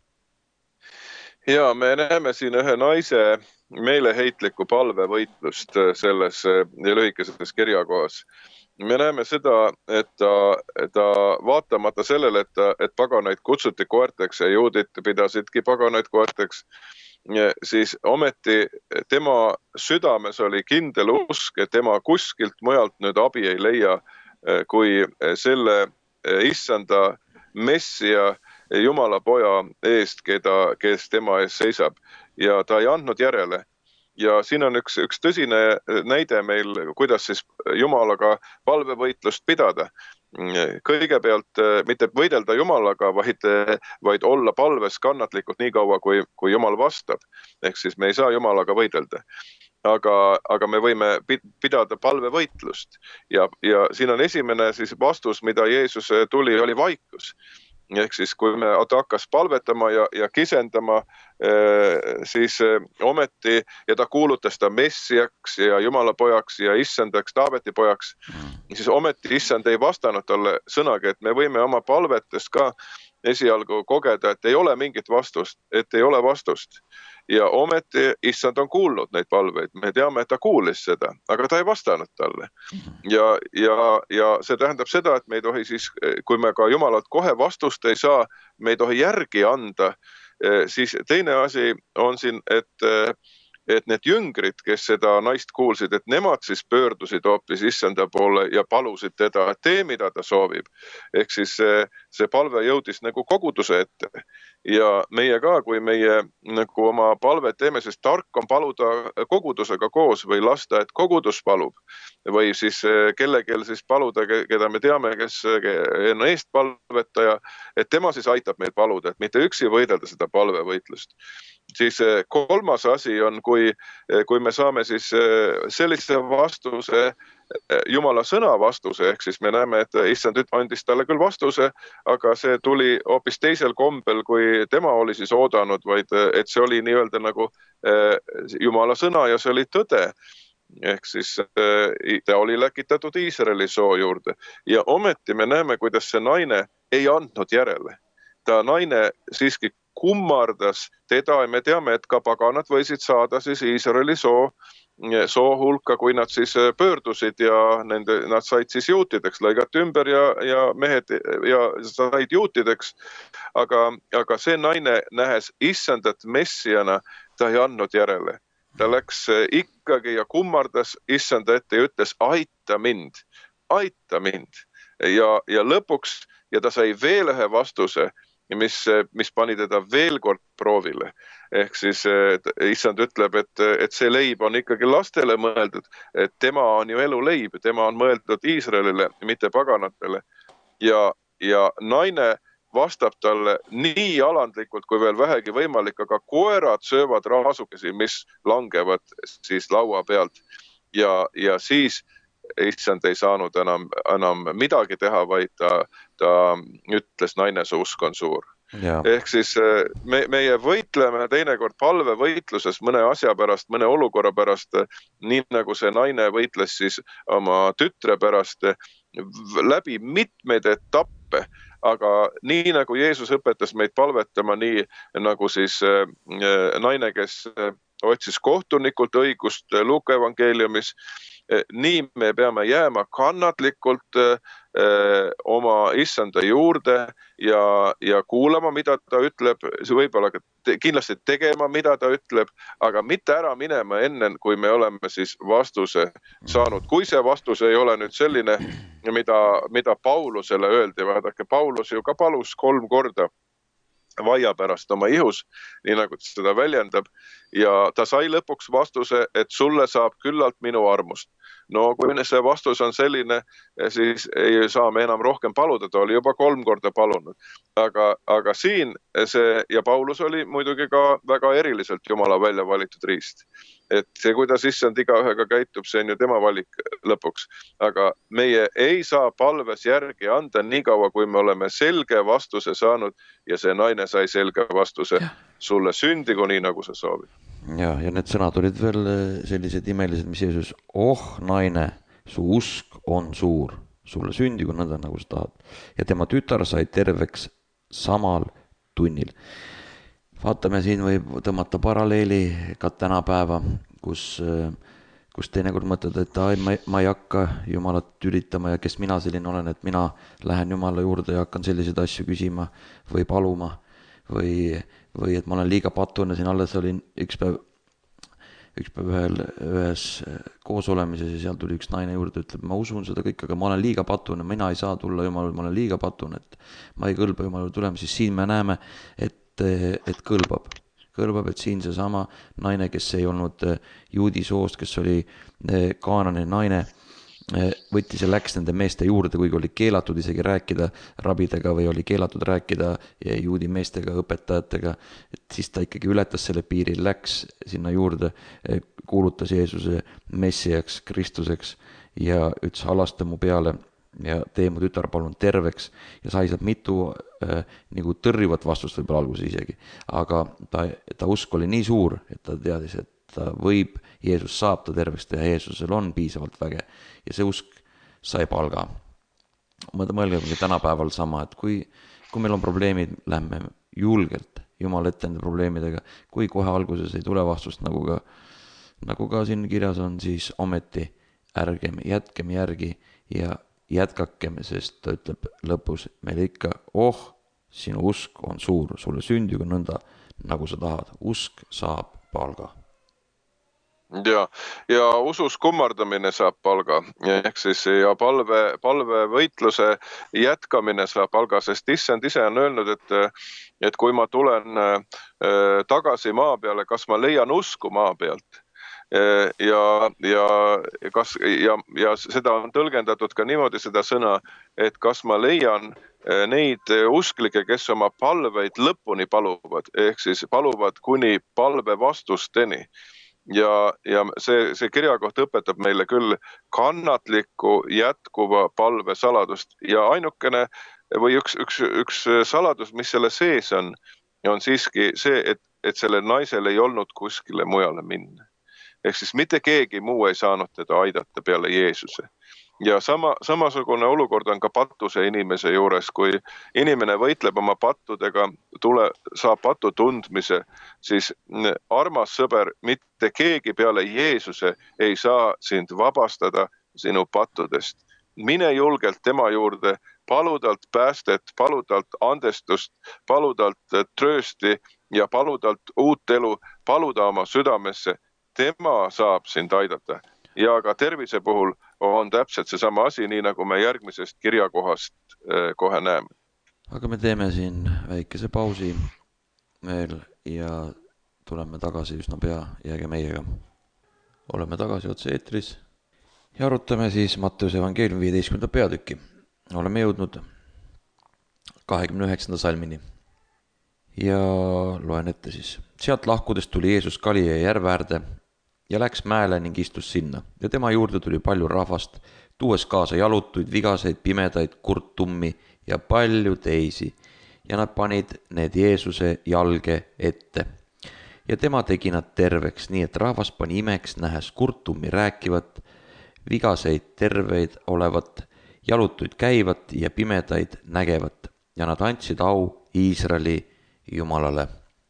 Ja me näeme siin ühe naise meeleheitlikku palvevõitlust selles lühikeses kirjakohas. Me näeme seda, et ta, ta vaatamata sellele, et, ta, et paganaid kutsuti koerteks ja juudid pidasidki paganaid koerteks, siis ometi tema südames oli kindel usk, et tema kuskilt mujalt nüüd abi ei leia, kui selle issanda messia Jumala poja eest, keda, kes tema ees seisab. Ja ta ei andnud järele. Ja siin on üks, üks tõsine näide meil, kuidas siis Jumalaga palvevõitlust pidada. kõigepealt mitte võidelda Jumalaga, vaid, vaid olla palves kannatlikult nii kaua, kui, kui Jumal vastab. Ehk siis me ei saa Jumalaga võidelda. Aga, aga me võime pidada palvevõitlust. Ja, ja siin on esimene siis vastus, mida Jeesus tuli, oli vaikus. Ehk siis, kui me ta hakkas palvetama ja, ja kisendama, siis ometi, ja ta kuulutas ta Messiaks ja Jumala pojaks ja issandaks, Taaveti pojaks, siis ometi issand ei vastanud talle sõnaga, et me võime oma palvetest ka esialgu kogeda, et ei ole mingit vastust, et ei ole vastust. Ja ometi issand on kuulnud neid palveid. Me teame, et ta kuulis seda, aga ta ei vastanud talle. Ja, ja, ja see tähendab seda, et me ei tohi siis, kui me ka Jumalalt kohe vastust ei saa, me ei tohi järgi anda, siis teine asi on siin, et et need jüngrid, kes seda naist kuulsid, et nemad siis pöördusid hoopis issanda poole ja palusid teda, et tee, mida ta soovib. Ehk siis see, see palve jõudis nagu koguduse ette. Ja meie ka, kui meie nagu oma palve teeme, sest tark on paluda kogudusega koos või lasta, et kogudus palub. Või siis kellegel siis paluda, keda me teame, kes on eestpalvetaja, et tema siis aitab meil paluda, et mitte üksi võidelda seda palvevõitlust. Siis kolmas asi on, kui, kui me saame siis sellise vastuse, Jumala sõna vastuse, ehk siis me näeme, et issand andis talle küll vastuse, aga see tuli hoopis teisel kombel, kui tema oli siis oodanud, vaid et see oli nii-öelda nagu Jumala sõna ja see oli tõde. Ehk siis ta oli läkitatud Iisraeli soo juurde. Ja ometi me näeme, kuidas see naine ei andnud järele. Ta naine siiski kummardas teda ja me teame, et ka paganad võisid saada siis Iisraeli soo, soo hulka, kui nad siis pöördusid ja nende, nad said siis juutideks, lõigati ümber ja, ja mehed ja said juutideks. Aga, aga see naine nähes issandat messiana, ta ei andnud järele. Ta läks ikkagi ja kummardas issanda ette ja ütles, aita mind, aita mind. Ja, ja lõpuks, ja ta sai veel ühe vastuse, mis, mis pani teda veel kord proovile. Ehk siis issand ütleb, et, et see leib on ikkagi lastele mõeldud, et tema on ju eluleib, tema on mõeldud Iisraelile, mitte paganatele. Ja, ja naine vastab talle nii alandlikult, kui veel vähegi võimalik, aga koerad söövad raasukesi, mis langevad siis laua pealt. Ja, ja siis issand ei saanud enam, enam midagi teha, vaid ta, ta ütles, naine, su usk on suur. Ja. Ehk siis me, meie võitleme teinekord palvevõitluses mõne asja pärast, mõne olukorra pärast, nii nagu see naine võitles siis oma tütre pärast läbi mitmeid etappe, aga nii nagu Jeesus õpetas meid palvetama, nii nagu siis naine, kes otsis kohtunikult õigust Luuka evangeeliumis, nii me peame jääma kannatlikult öö, oma issanda juurde ja, ja kuulama, mida ta ütleb, see võib-olla te, kindlasti tegema, mida ta ütleb, aga mitte ära minema enne, kui me oleme siis vastuse saanud. Kui see vastus ei ole nüüd selline, mida, mida Paulusele öeldi, vaadake, Paulus ju ka palus kolm korda vaia pärast oma ihus, nii nagu seda väljendab, ja ta sai lõpuks vastuse, et sulle saab küllalt minu armust. No kui see vastus on selline, siis ei saa me enam rohkem paluda, ta oli juba kolm korda palunud. Aga, aga siin see, ja Paulus oli muidugi ka väga eriliselt Jumala välja valitud riist. Et see, kuidas issand igaühega käitub, see on ju tema valik lõpuks. Aga meie ei saa palves järgi anda nii kaua, kui me oleme selge vastuse saanud ja see naine sai selge vastuse, sulle sündigu nii, nagu sa soovid. Ja, ja need sõnad olid veel sellised imelised, mis Jeesus, oh naine, su usk on suur, sulle sündigu nõnda, nagu sa tahad. Ja tema tütar sai terveks samal tunnil. Vaatame, siin võib tõmmata paralleeli ka tänapäeva, kus, kus teinekord mõtled, et ai, ma, ma ei hakka Jumalat tülitama ja kes mina selline olen, et mina lähen Jumala juurde ja hakkan selliseid asju küsima või paluma või, või et ma olen liiga patune. Siin alles olin üks päev, üks päev ühel, ühes koos olemises ja seal tuli üks naine juurde, ütleb, ma usun seda kõik, aga ma olen liiga patune, mina ei saa tulla Jumala, ma olen liiga patune, et ma ei kõlba Jumala tulema. Siis siin me näeme, et et kõlbab, kõlbab, et siin seesama naine, kes ei olnud juudi soost, kes oli Kaanani naine, võttis ja läks nende meeste juurde, kuigi oli keelatud isegi rääkida rabidega või oli keelatud rääkida juudi meestega, õpetajatega, et siis ta ikkagi ületas selle piiri, läks sinna juurde, kuulutas Jeesuse messiaks, Kristuseks ja ütles halasta mu peale ja tee mu tütar palun terveks ja sai sealt mitu äh, nagu tõrjuvat vastust võib-olla alguses isegi, aga ta, ta usk oli nii suur, et ta teadis, et ta võib, Jeesus saab ta terveks teha, Jeesusel on piisavalt väge ja see usk sai palga. Mõelgemegi tänapäeval sama, et kui, kui meil on probleemid, lähme julgelt Jumal ette nende probleemidega, kui kohe alguses ei tule vastust, nagu ka, nagu ka siin kirjas on, siis ometi ärgem, jätkem järgi ja jätkakem, sest ta ütleb lõpus meile ikka, oh, sinu usk on suur, sulle sündigu nõnda, nagu sa tahad, usk saab palga. Ja, ja usus kummardamine saab palga, ehk siis ja palve, palve võitluse jätkamine saab palga, sest issand ise on öelnud, et, et kui ma tulen tagasi maa peale, kas ma leian usku maa pealt. Ja, ja, kas, ja, ja seda on tõlgendatud ka niimoodi seda sõna, et kas ma leian neid usklikke, kes oma palveid lõpuni paluvad, ehk siis paluvad kuni palve vastusteni. Ja, ja see, see kirjakoht õpetab meile küll kannatliku jätkuva palve saladust ja ainukene või üks, üks, üks saladus, mis selle sees on, on siiski see, et, et selle naisel ei olnud kuskile mujale minna. Ehk siis mitte keegi muu ei saanud teda aidata peale Jeesuse. Ja sama, samasugune olukord on ka patuse inimese juures, kui inimene võitleb oma pattudega, tule, saab patu tundmise, siis armas sõber, mitte keegi peale Jeesuse ei saa sind vabastada sinu pattudest. Mine julgelt tema juurde, palu talt päästet, palu talt andestust, palu talt tröösti ja palu talt uut elu, paluda oma südamesse, tema saab sind aidata. Ja ka tervise puhul on täpselt see sama asi, nii nagu me järgmisest kirjakohast kohe näeme. Aga me teeme siin väikese pausi veel ja tuleme tagasi üsna pea, jääge meiega. Oleme tagasi otse eetris ja arutame siis Matteuse evangeeliumi viieteistkümnenda peatükki. Oleme jõudnud kahekümne üheksanda salmini ja loen ette siis. Sealt lahkudes tuli Jeesus Galilea järve äärde ja läks mäele ning istus sinna ja tema juurde tuli palju rahvast, tuues kaasa jalutuid, vigaseid, pimedaid, kurttummi ja palju teisi ja nad panid need Jeesuse jalge ette. Ja tema tegi nad terveks, nii et rahvas pani imeks, nähes kurttummi rääkivat, vigaseid terveid olevat, jalutuid käivat ja pimedaid nägevat ja nad andsid au Iisraeli Jumalale.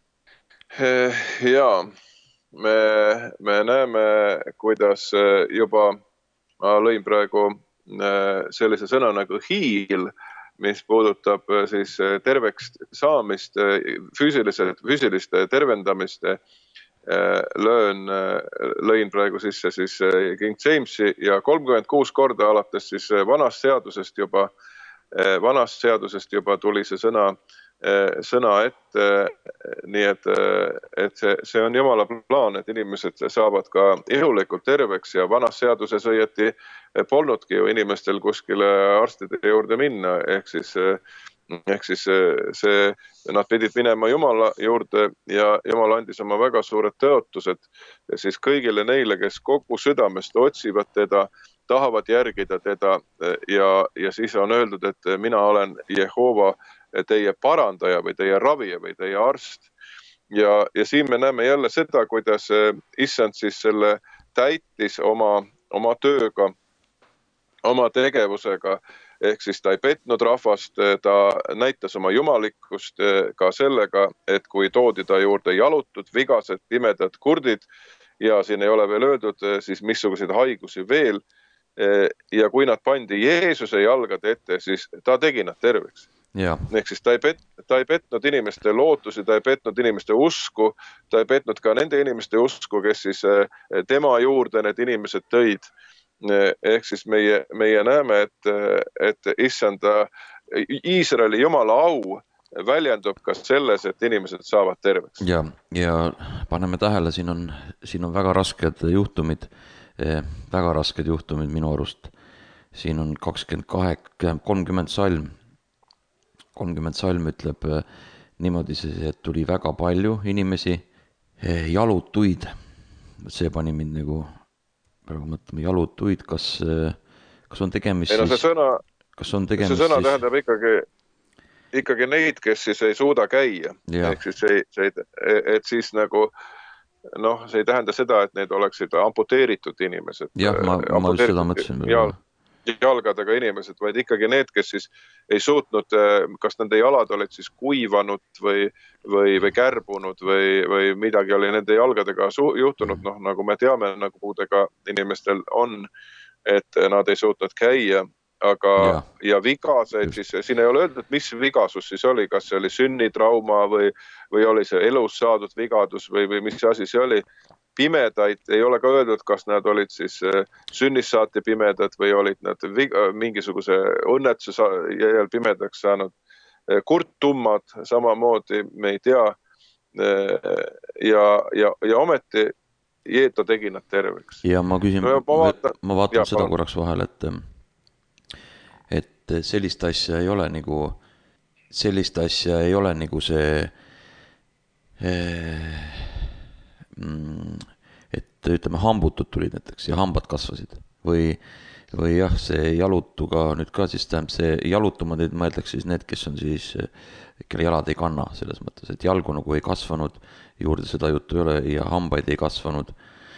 Jaa. Me, me näeme, kuidas juba ma lõin praegu sellise sõna nagu hiil, mis puudutab siis terveks saamist, füüsilist, füüsilist tervendamist. Löön, lõin praegu sisse siis King Jamesi ja kolmkümmend kuus korda alates siis vanast seadusest juba, vanast seadusest juba tuli see sõna sõna ette, nii et, et see, see on Jumala plaan, et inimesed saavad ka elulikult terveks ja vanas seaduses õieti polnudki ju inimestel kuskile arstide juurde minna, ehk siis, ehk siis see, nad pidid minema Jumala juurde ja Jumal andis oma väga suured tõotused siis kõigile neile, kes kogu südamest otsivad teda, tahavad järgida teda ja, ja siis on öeldud, et mina olen Jehova teie parandaja või teie ravija või teie arst. Ja, ja siin me näeme jälle seda, kuidas issand siis selle täitis oma, oma tööga, oma tegevusega, ehk siis ta ei petnud rahvast, ta näitas oma jumalikkust ka sellega, et kui toodi ta juurde jalutud, vigased, pimedad, kurdid ja siin ei ole veel öeldud siis missuguseid haigusi veel ja kui nad pandi Jeesuse jalgade ette, siis ta tegi nad terveks. Ja. Ehk siis ta ei, pet, ta ei petnud inimeste lootusi, ta ei petnud inimeste usku, ta ei petnud ka nende inimeste usku, kes siis tema juurde need inimesed tõid. Ehk siis meie, meie näeme, et, et issanda Iisraeli Jumala au väljendub ka selles, et inimesed saavad terveks. Ja, ja paneme tähele, siin on, siin on väga rasked juhtumid, väga rasked juhtumid minu arust. siin on kakskümmend kaheksa, kolmkümmend salm, kolmkümmend salm ütleb niimoodi, et tuli väga palju inimesi, jalutuid, see pani mind nagu praegu mõtlema, jalutuid, kas, kas on tegemist ei, no, siis, sõna, kas on tegemist see sõna siis tähendab ikkagi, ikkagi neid, kes siis ei suuda käia. Ja. Ehk siis see, see, et siis nagu noh, see ei tähenda seda, et need oleksid amputeeritud inimesed. Jah, ma, ma just seda mõtlesin. Jal, jalgadega inimesed, vaid ikkagi need, kes siis ei suutnud, kas nende jalad olid siis kuivanud või, või, või kärbunud või, või midagi oli nende jalgadega juhtunud, noh, nagu me teame, nagu puudega inimestel on, et nad ei suutnud käia, aga ja, ja vigased, siis siin ei ole öeldud, mis vigasus siis oli, kas see oli sünnitrauma või, või oli see elus saadud vigadus või, või mis asi see oli. Pimedaid ei ole ka öeldud, kas nad olid siis sünnist saati pimedad või olid nad mingisuguse õnnetuse jäl pimedaks saanud. Kurttummad samamoodi, me ei tea. Ja, ja, ja ometi Jeeto tegi nad terveks. Ja ma küsin, no, ma vaatan, ma vaatan ja, seda palun. Korraks vahel, et, et sellist asja ei ole nagu, sellist asja ei ole nagu see... Eh, et ütleme, hambutud tulid näiteks ja hambad kasvasid või, või jah, see jalutuga nüüd ka siis tähendab see jalutuma, neid ma ütleks siis need, kes on siis, kelle jalad ei kanna selles mõttes, et jalgu nagu ei kasvanud, juurde seda juttu ei ole ja hambaid ei kasvanud.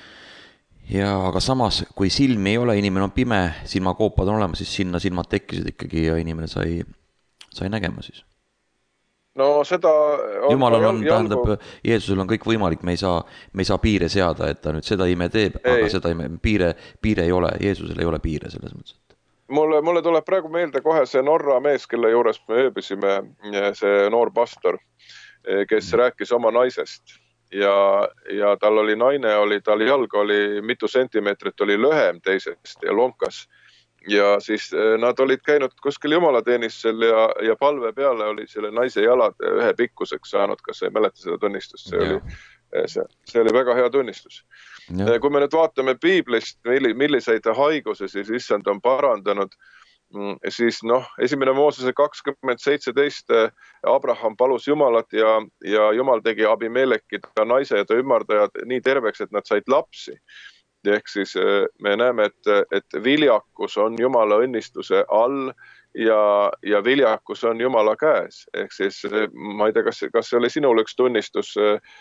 Ja aga samas, kui silmi ei ole, inimene on pime, silmakoopad on olemas, siis sinna silmad tekkisid ikkagi ja inimene sai, sai nägema siis. No seda on, Jumalal on, tähendab, Jeesusel on kõik võimalik, me ei saa, me ei saa piire seada, et ta nüüd seda ime teeb, ei. Aga seda ime, piire, piire ei ole, Jeesusel ei ole piire selles mõttes. Mulle, mulle tuleb praegu meelde kohe see Norra mees, kelle juures me ööbisime, see noor pastor, kes mm. rääkis oma naisest ja, ja tal oli naine, oli, tal jalg oli mitu sentimeetrit, oli lühem teisest ja lonkas. Ja siis nad olid käinud kuskil jumalateenistusel ja, ja palve peale oli selle naise jalad ühe pikkuseks saanud, kas ei mäleta seda tunnistust, see, oli, see, see oli väga hea tunnistus. Ja. Kui me nüüd vaatame piiblist, milliseid haiguse siis issand on parandanud, siis noh, esimene Moosese kakskümmend seitseteist Abraham palus Jumalat ja, ja Jumal tegi Abimeleki, ta naise ja ta ümardajad nii terveks, et nad said lapsi. Ehk siis me näeme, et, et viljakus on Jumala õnnistuse all ja, ja viljakus on Jumala käes. Ehk siis ma ei tea, kas, kas see oli sinul üks tunnistus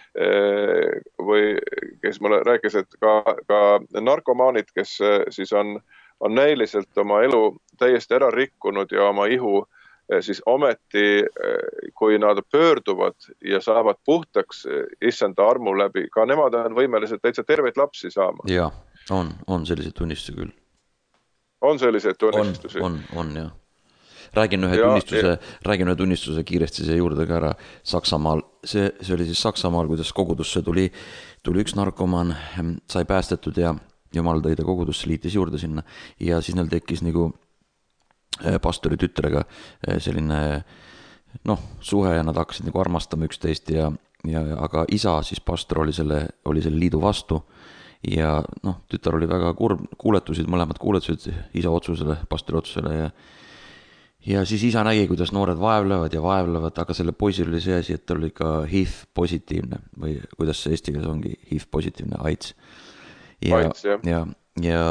või kes mulle rääkis, et ka, ka narkomaanid, kes siis on, on näiliselt oma elu täiesti ära rikkunud ja oma ihu siis ometi, kui nad pöörduvad ja saavad puhtaks issanda armu läbi, ka nemad on võimelised täitsa terveid lapsi saama. Ja, on, on sellised tunnistusi küll. On sellised tunnistusi? On, on, on, jah. Räägin ühe, ja, tunnistuse, ja. räägin ühe tunnistuse kiiresti see juurde ka ära Saksamaal. See, see oli siis Saksamaal, kuidas kogudusse tuli, tuli üks narkomaan, sai päästetud ja Jumal tõi ta kogudusse, liitis juurde sinna ja siis neil tekkis nagu pastori tütrega selline noh, suhe ja nad hakkasid nagu armastama üksteist ja, ja aga isa siis pastor oli selle, oli selle liidu vastu ja noh, tütar oli väga kurb, kuuletusid, mõlemad kuuletusid isa otsusele, pastori otsusele ja ja siis isa nägi, kuidas noored vaevlevad ja vaevlevad, aga selle poisil oli see asi, et ta oli ka H I V positiivne või kuidas see eesti keeles ongi, H I V positiivne, AIDS ja, AIDS, jah. ja, ja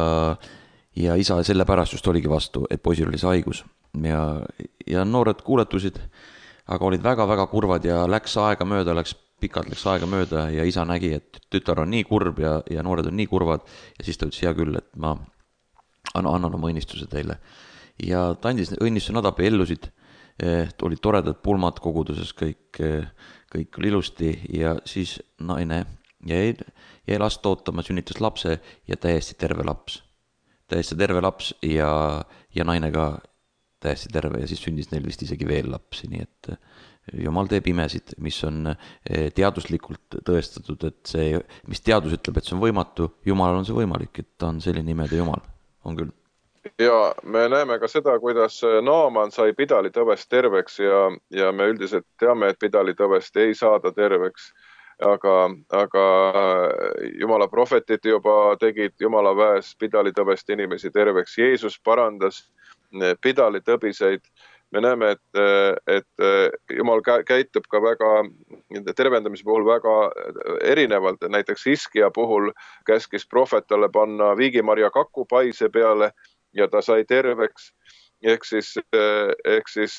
ja isa sellepärast just oligi vastu, et poisil oli see haigus ja, ja noored kuuletusid, aga olid väga-väga kurvad ja läks aega mööda, läks pikalt läks aega mööda ja isa nägi, et tütar on nii kurb ja, ja noored on nii kurvad ja siis ta ütles, hea küll, et ma annan oma õnnistuse teile ja ta andis õnnistuse, nad abi ellusid, olid toredad pulmad koguduses, kõik, kõik oli ilusti ja siis naine jäi, jäi last ootama, sünnitas lapse ja täiesti terve laps täiesti terve laps ja, ja naine ka täiesti terve ja siis sündis neil vist isegi veel lapsi, nii et Jumal teeb imesid, mis on teaduslikult tõestatud, et see, mis teadus ütleb, et see on võimatu, Jumalal on see võimalik, et ta on selline imede Jumal, on küll. Ja me näeme ka seda, kuidas Naaman sai pidalitõvest terveks ja, ja me üldiselt teame, et pidalitõvest ei saada terveks. aga, aga Jumala prohvetid juba tegid Jumala väes pidalitõbest inimesi terveks. Jeesus parandas pidalitõbiseid. Me näeme, et, et Jumal käitub ka väga tervendamise puhul väga erinevalt. Näiteks Hiskia puhul käskis prohvetale panna viigimarja kaku paise peale ja ta sai terveks. Ehk siis, ehk siis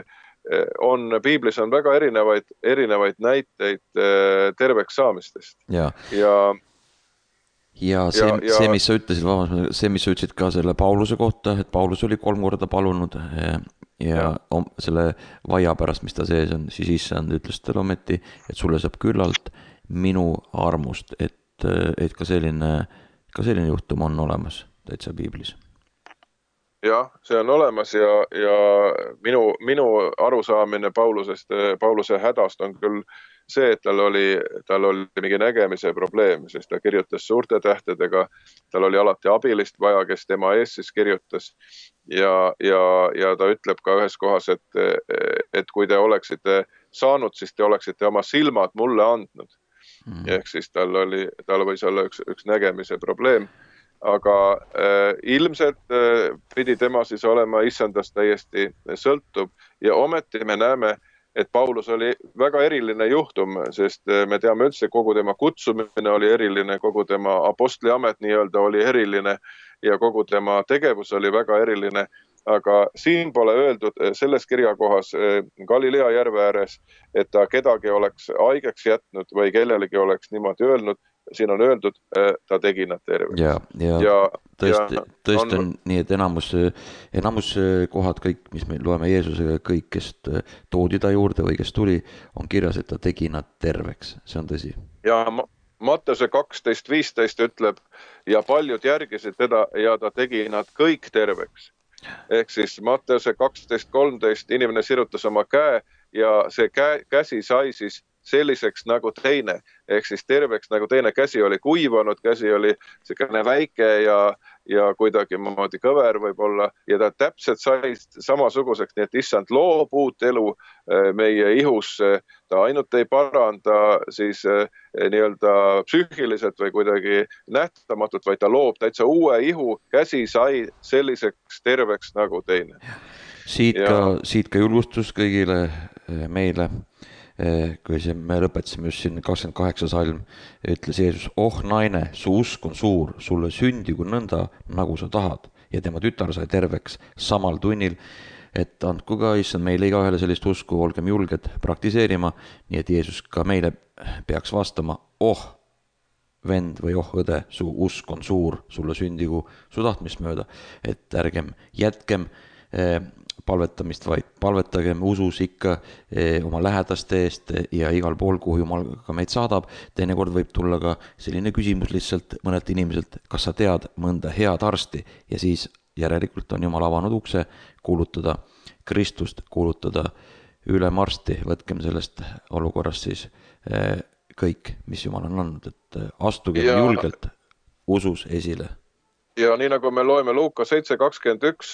on, piiblis on väga erinevaid, erinevaid näiteid terveks saamistest. Ja, ja, ja, see, ja, ja see, mis sa ütlesid, vabandust, see, mis sa ütlesid ka selle Pauluse kohta, et Paulus oli kolm korda palunud ja, ja selle vaia pärast, mis ta sees on, siis issand ütles talle ometi, et sulle saab küllalt minu armust, et, et ka selline, ka selline juhtum on olemas täitsa piiblis. Jah, see on olemas ja, ja minu, minu arusaamine Paulusest, Pauluse hädast on küll see, et tal oli, tal oli mingi nägemise probleem, sest ta kirjutas suurte tähtedega, tal oli alati abilist vaja, kes tema ees siis kirjutas ja, ja, ja ta ütleb ka ühes kohas, et, et kui te oleksite saanud, siis te oleksite oma silmad mulle andnud. Mm. Ehk siis tal oli, tal võis olla üks, üks nägemise probleem. Aga äh, ilmselt äh, pidi tema siis olema issandast täiesti sõltub ja ometi me näeme, et Paulus oli väga eriline juhtum, sest me teame üldse, kogu tema kutsumine oli eriline, kogu tema apostliamet nii-öelda oli eriline ja kogu tema tegevus oli väga eriline. Aga siin pole öeldud selles kirjakohas Galilea järve ääres, et ta kedagi oleks haigeks jätnud või kellelegi oleks niimoodi öelnud. Siin on öeldud, ta tegi nad terveks. Ja, ja, ja tõesti, ja tõesti on, on nii, et enamus, enamus kohad kõik, mis me loeme Jeesusega, kõik, kes toodi ta juurde või kes tuli, on kirjas, et ta tegi nad terveks. See on tõsi. Ja Matteuse kaksteist viisteist ütleb ja paljud järgisid teda ja ta tegi nad kõik terveks. Ehk siis Matteuse kaksteist kolmteist inimene sirutas oma käe ja see käe, käsi sai siis selliseks nagu teine, ehk siis terveks nagu teine. Käsi oli kuivanud, käsi oli selline väike ja, ja kuidagi moodi kõver võib-olla ja ta täpselt sai samasuguseks, nii et issand loob uut elu meie ihus. Ta ainult ei paranda siis nii-öelda psüühiliselt või kuidagi nähtamatult, vaid ta loob täitsa uue ihu. Käsi sai selliseks terveks nagu teine. Siit ka, ja... siit ka julgustus kõigile meile. Kui see, me lõpetasime just siin kakskümmend kaheksa salm, ütles Jeesus, oh naine, su usk on suur, sulle sündigu nõnda, nagu sa tahad. Ja tema tütar sai terveks samal tunnil, et andku ka issand meile igaühele sellist usku, olgem julged praktiseerima, nii et Jeesus ka meile peaks vastama, oh vend või oh õde, su usk on suur, sulle sündigu su tahtmist mööda, et ärgem jätkem eh, palvetamist, vaid palvetagem usus ikka eh, oma lähedaste eest ja igal pool, kuhu Jumal ka meid saadab. Teinekord võib tulla ka selline küsimus lihtsalt mõnelt inimeselt, kas sa tead mõnda head arsti ja siis järelikult on Jumal avanud ukse kuulutada Kristust, kuulutada ülem arsti. Võtkem sellest olukorrast siis eh, kõik, mis Jumal on andnud, et astugem ja... julgelt usus esile. Ja nii nagu me loeme Luuka seitse kakskümmend üks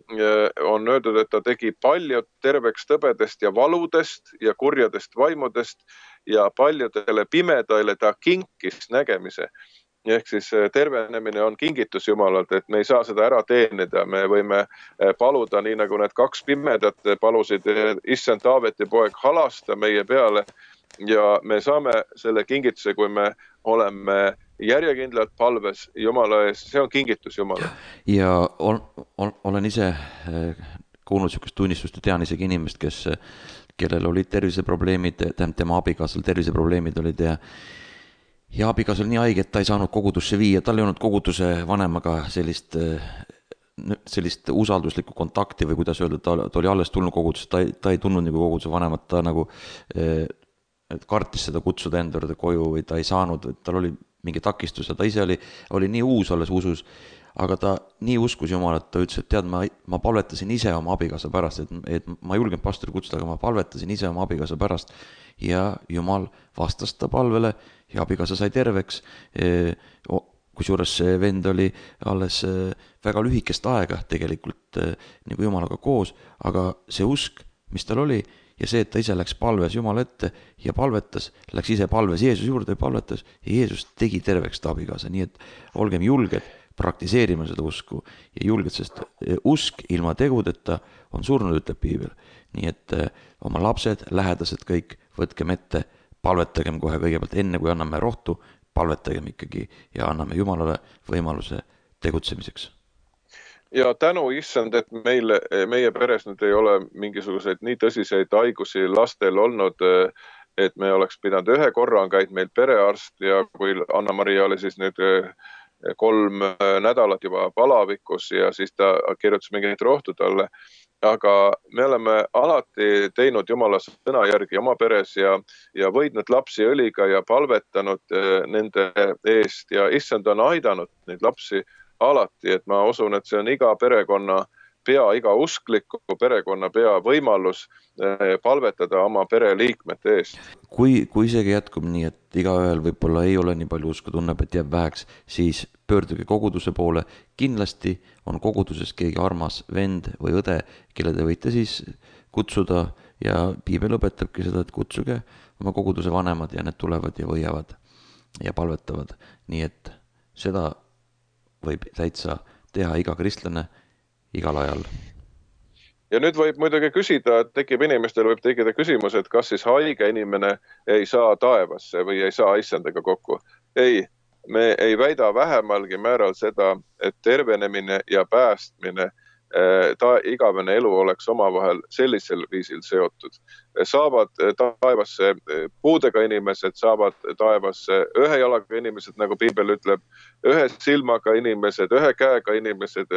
on öeldud, et ta tegi paljud terveks tõbedest ja valudest ja kurjadest vaimudest ja paljudele pimedaile ta kinkis nägemise. Ehk siis tervenemine on kingitus Jumalalt, et me ei saa seda ära teenida. Me võime paluda, nii nagu need kaks pimedat palusid issand Taaveti poeg halasta meie peale ja me saame selle kingituse, kui me oleme järjekindlalt palves Jumala ees, see on kingitus Jumala. Ja on, on, olen ise kuulnud sellist tunnistust ja tean isegi inimest, kes, kellel olid terviseprobleemid, tema abikaasal terviseprobleemid olid ja, ja abikaasal nii haige, et ta ei saanud kogudusse viia, tal ei olnud koguduse vanemaga sellist, sellist usalduslikku kontakti või kuidas öelda, ta, ta oli alles tulnud kogudusse, ta, ta ei tulnud nagu koguduse vanemat, ta nagu et kartis seda kutsuda enda juurde koju või ta ei saanud, tal oli mingi takistus ja ta ise oli, oli nii uus alles usus, aga ta nii uskus Jumal, et ta ütles, et tead, ma, ma palvetasin ise oma abikaasa pärast, et, et ma julgen pastori kutsuda, aga ma palvetasin ise oma abikaasa pärast ja Jumal vastas ta palvele ja abikaasa sai terveks. Kusjuures see vend oli alles väga lühikest aega tegelikult nagu Jumalaga koos, aga see usk, mis tal oli ja see, et ta ise läks palves Jumala ette ja palvetas, läks ise palves Jeesus juurde ja palvetas ja Jeesus tegi terveks ta abikaasa, nii et olgem julged praktiseerima seda usku ja julged, sest usk ilma tegudeta on surnud, ütleb piibel. Nii et oma lapsed, lähedased kõik, võtkem ette, palvetagem kohe kõigepealt enne, kui anname rohtu, palvetagem ikkagi ja anname Jumalale võimaluse tegutsemiseks. Ja tänu issand, et meil, meie peres nüüd ei ole mingisuguseid nii tõsiseid haigusi lastel olnud, et me oleks pidanud ühe korra on käid meil perearst ja kui Anna-Maria oli siis nüüd kolm nädalat juba palavikus ja siis ta kirjutas mingeid rohtu talle. Aga me oleme alati teinud Jumala sõna järgi oma peres ja, ja võidnud lapsi õliga ja palvetanud nende eest ja issand on aidanud neid lapsi alati, et ma usun, et see on iga perekonna pea, iga uskliku perekonna pea võimalus palvetada oma pereliikmete eest. Kui, kui isegi jätkub nii, et igaühel võib-olla ei ole nii palju usku, tunneb, et jääb väheks, siis pöörduge koguduse poole. Kindlasti on koguduses keegi armas vend või õde, kelle te võite siis kutsuda ja piibel õpetabki seda, et kutsuge oma koguduse vanemad ja need tulevad ja võiavad ja palvetavad. Nii et seda võib täitsa teha iga kristlane igal ajal. Ja nüüd võib muidugi küsida, et tekib inimestel võib tekkida küsimus, et kas siis haige inimene ei saa taevasse või ei saa issandaga kokku. Ei, me ei väida vähemalgi määral seda, et tervenemine ja päästmine, ta igavene elu oleks omavahel sellisel viisil seotud. Saavad taevasse puudega inimesed, saavad taevasse ühe jalaga inimesed, nagu piibel ütleb, ühe silmaga inimesed, ühe käega inimesed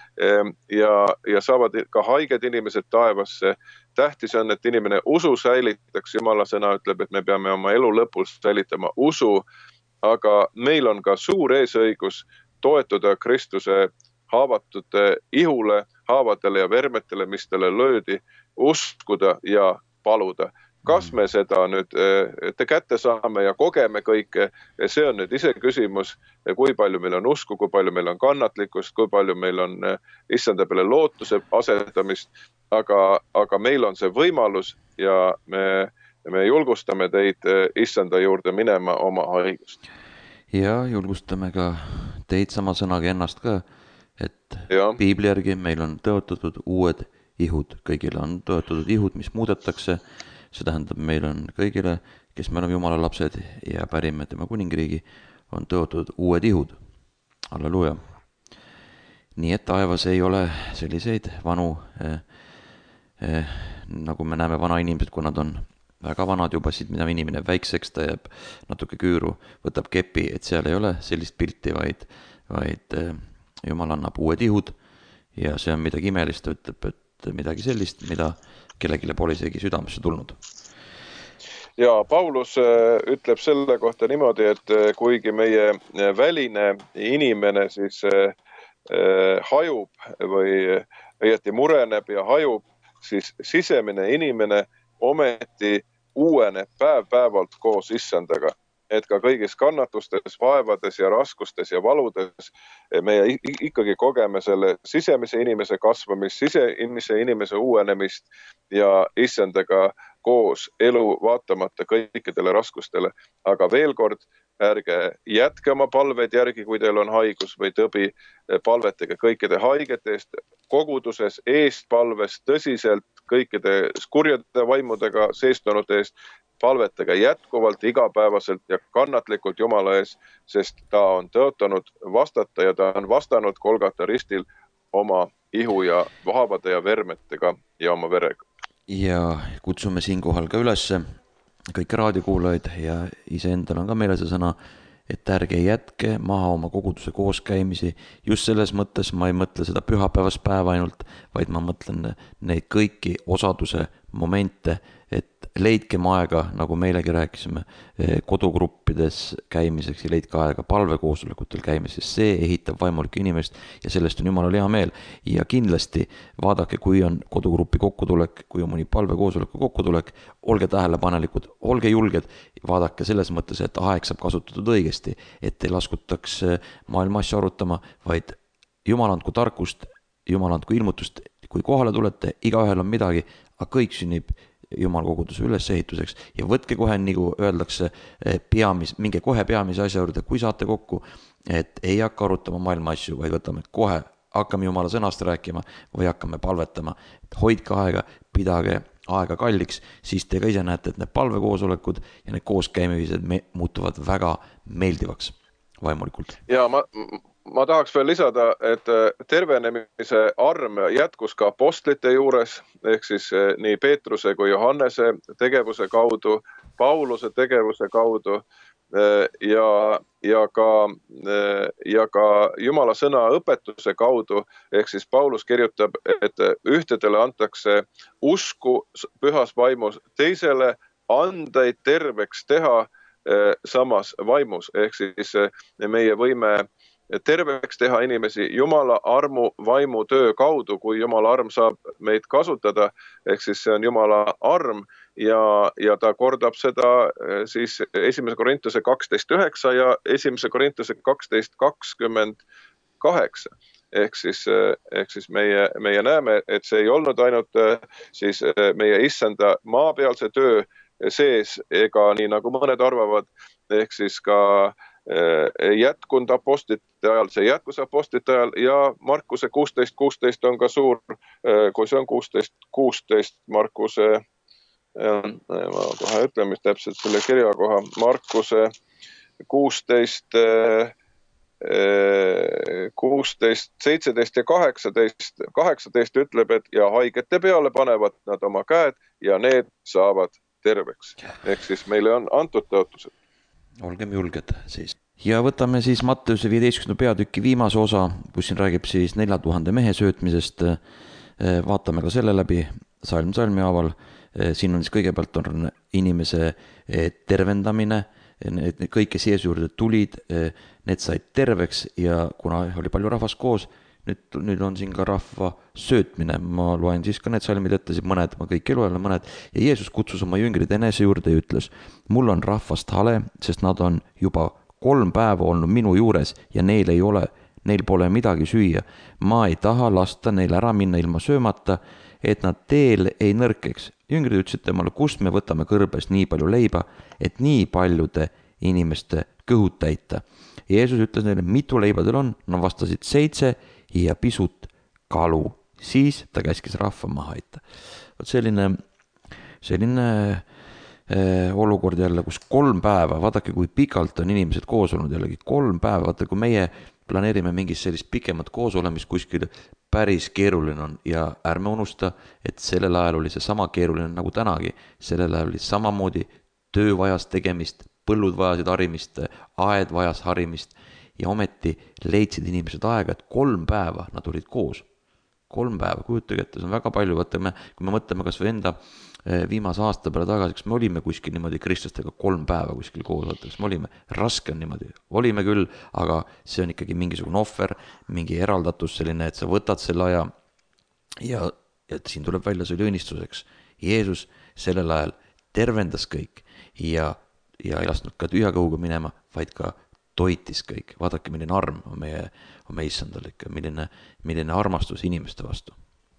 ja, ja saavad ka haiged inimesed taevasse. Tähtis on, et inimene usu säilitaks. Jumala sõna ütleb, et me peame oma elu lõpul säilitama usu, aga meil on ka suur eesõigus toetuda Kristuse haavatute ihule, haavadele ja vermetele, mis talle löödi, uskuda ja paluda. Kas me seda nüüd te kätte saame ja kogeme kõike, see on nüüd ise küsimus, kui palju meil on usku, kui palju meil on kannatlikkust, kui palju meil on issanda peale lootuse asetamist, aga, aga meil on see võimalus ja me, me julgustame teid issanda juurde minema oma haigust. Ja julgustame ka teid sama sõnaga ennast ka, et ja. Piibli järgi meil on tõotatud uued ihud. Kõigile on tõotatud ihud, mis muudetakse. See tähendab, meil on kõigile, kes me oleme Jumala lapsed ja pärime tema kuningriigi, on tõotatud uued ihud. Halleluuja. Nii et taevas ei ole selliseid vanu, eh, eh, nagu me näeme vana inimesed, kui nad on väga vanad juba, siit mida inimene väikseks, ta jääb natuke küüru, võtab kepi, et seal ei ole sellist pilti, vaid, vaid eh, Jumal annab uued ihud ja see on midagi imelist, ta ütleb, et midagi sellist, mida kellegile pole isegi südamesse tulnud. Ja Paulus ütleb selle kohta niimoodi, et kuigi meie väline inimene siis hajub või õieti mureneb ja hajub, siis sisemine inimene ometi uueneb päev päevalt koos issandaga. Et ka kõigis kannatustes, vaevades ja raskustes ja valudes me ikkagi kogeme selle sisemise inimese kasvamist, sisemise inimese uuenemist ja issandaga koos elu vaatamata kõikidele raskustele. Aga veel kord, ärge jätke oma palveid järgi, kui teil on haigus või tõbi, palvetage kõikide haigete eest, koguduses eest palves tõsiselt kõikide skurjade vaimudega seestunud eest, palvetage jätkuvalt, igapäevaselt ja kannatlikult Jumala ees, sest ta on tõotanud vastata ja ta on vastanud Golgata ristil oma ihu ja haavade ja vermetega ja oma verega. Ja kutsume siinkohal ka üles kõik raadiokuulajaid ja iseendal on ka meile see sõna, et ärge jätke maha oma koguduse kooskäimisi. Just selles mõttes ma ei mõtle seda pühapäevast päeva ainult, vaid ma mõtlen neid kõiki osaduse momente, et leidkem aega, nagu meilegi rääkisime, kodugruppides käimiseks ja leidke aega palvekoosolekutel käimiseks. See ehitab vaimulikku inimest ja sellest on Jumalal hea meel. Ja kindlasti vaadake, kui on kodugrupi kokkutulek, kui on mõni palvekoosoleku kokkutulek, olge tähelepanelikud, olge julged, vaadake selles mõttes, et aeg saab kasutatud õigesti, et ei laskutaks maailma asja arutama, vaid Jumal andku tarkust, Jumal andku ilmutust, kui kohale tulete, igaühel on midagi, aga kõik sünnib jumalkoguduse ülesehituseks ja võtke kohe, nagu öeldakse, peamis, minge kohe peamise asja juurde, kui saate kokku, et ei hakka arutama maailma asju, vaid võtame kohe, hakkame jumala sõnast rääkima või hakkame palvetama, et hoidke aega, pidage aega kalliks, siis te ka ise näete, et need palvekoosolekud ja need kooskäimised me muutuvad väga meeldivaks vaimulikult. Ja ma, ma tahaks veel lisada, et tervenemise arm jätkus ka apostlite juures, ehk siis nii Peetruse kui Johannese tegevuse kaudu, Pauluse tegevuse kaudu ja, ja, ka, ja ka Jumala sõna õpetuse kaudu, ehk siis Paulus kirjutab, et ühtedele antakse usku pühas vaimus, teisele andeid terveks teha samas vaimus, ehk siis meie võime terveks teha inimesi Jumala armu vaimu töö kaudu, kui Jumala arm saab meid kasutada, ehk siis see on Jumala arm ja, ja ta kordab seda siis esimese Korintuse kaksteist üheksa ja esimese Korintuse kaksteist kakskümmend kaheksa. Ehk siis, ehk siis meie, meie näeme, et see ei olnud ainult siis meie issanda maapealse töö sees, ega nii nagu mõned arvavad, ehk siis ka jätkund apostlite ajal, see jätkus apostlite ajal ja Markuse kuusteist kuusteist on ka suur, kui see on kuusteist kuusteist Markuse, ma kohe ütlen, mis täpselt selle kirja koha, Markuse kuusteist, kuusteist, seitseteist ja kaheksateist, kaheksateist ütleb, et ja haigete peale panevad nad oma käed ja need saavad terveks. Ehk siis meile on antud tõotused. Olgem julged siis. Ja võtame siis Matteuse viieteistkümnenda peatüki viimase osa, kus siin räägib siis nelja tuhande mehe söötmisest. Vaatame ka selle läbi salm salmi haaval. Siin on siis kõigepealt on inimese tervendamine, kõik, kes Jeesuse juurde tulid, need said terveks ja kuna oli palju rahvast koos, Nüüd, nüüd on siin ka rahva söötmine, ma loen siis ka need salmid ette, mõned, ma kõik elu jälle mõned, ja Jeesus kutsus oma jüngrid enese juurde ja ütles, mul on rahvast hale, sest nad on juba kolm päeva olnud minu juures ja neil ei ole, neil pole midagi süüa. Ma ei taha lasta neil ära minna ilma söömata, et nad teel ei nõrkeks. Jüngrid ütlesid temale, kust me võtame kõrbes nii palju leiba, et nii paljude inimeste kõhud täita. Jeesus ütles neile, mitu leiba teil on? Nad vastasid seitse ja pisut kalu. Siis ta käskis rahva maha heita. Võt selline, selline äh, olukord jälle, kus kolm päeva, vaadake kui pikalt on inimesed koos olnud jällegi, kolm päeva, vaata kui meie planeerime mingist sellist pikemat koos olemist kuskil, päris keeruline on ja ärme unusta, et sellel ajal oli see sama keeruline nagu tänagi, sellel ajal oli samamoodi töö vajas tegemist, põllud vajasid harimist, aed vajas harimist ja ometi leidsid inimesed aega, et kolm päeva nad olid koos. Kolm päeva, kujutage ette, see on väga palju, võtame, kui me mõtleme kas või enda viimase aasta peale tagasi, kas me olime kuskil niimoodi kristlastega kolm päeva kuskil koos, kas me olime, raske on niimoodi, olime küll, aga see on ikkagi mingisugune ohver, mingi eraldatus selline, et sa võtad selle aja ja, ja siin tuleb välja see õnnistuseks. Jeesus sellel ajal tervendas kõik ja, ja ei lasknud ka tühja kõhuga minema, vaid ka toitis kõik. Vaadake, milline arm on meie, on meie issandal ikka, milline, milline armastus inimeste vastu.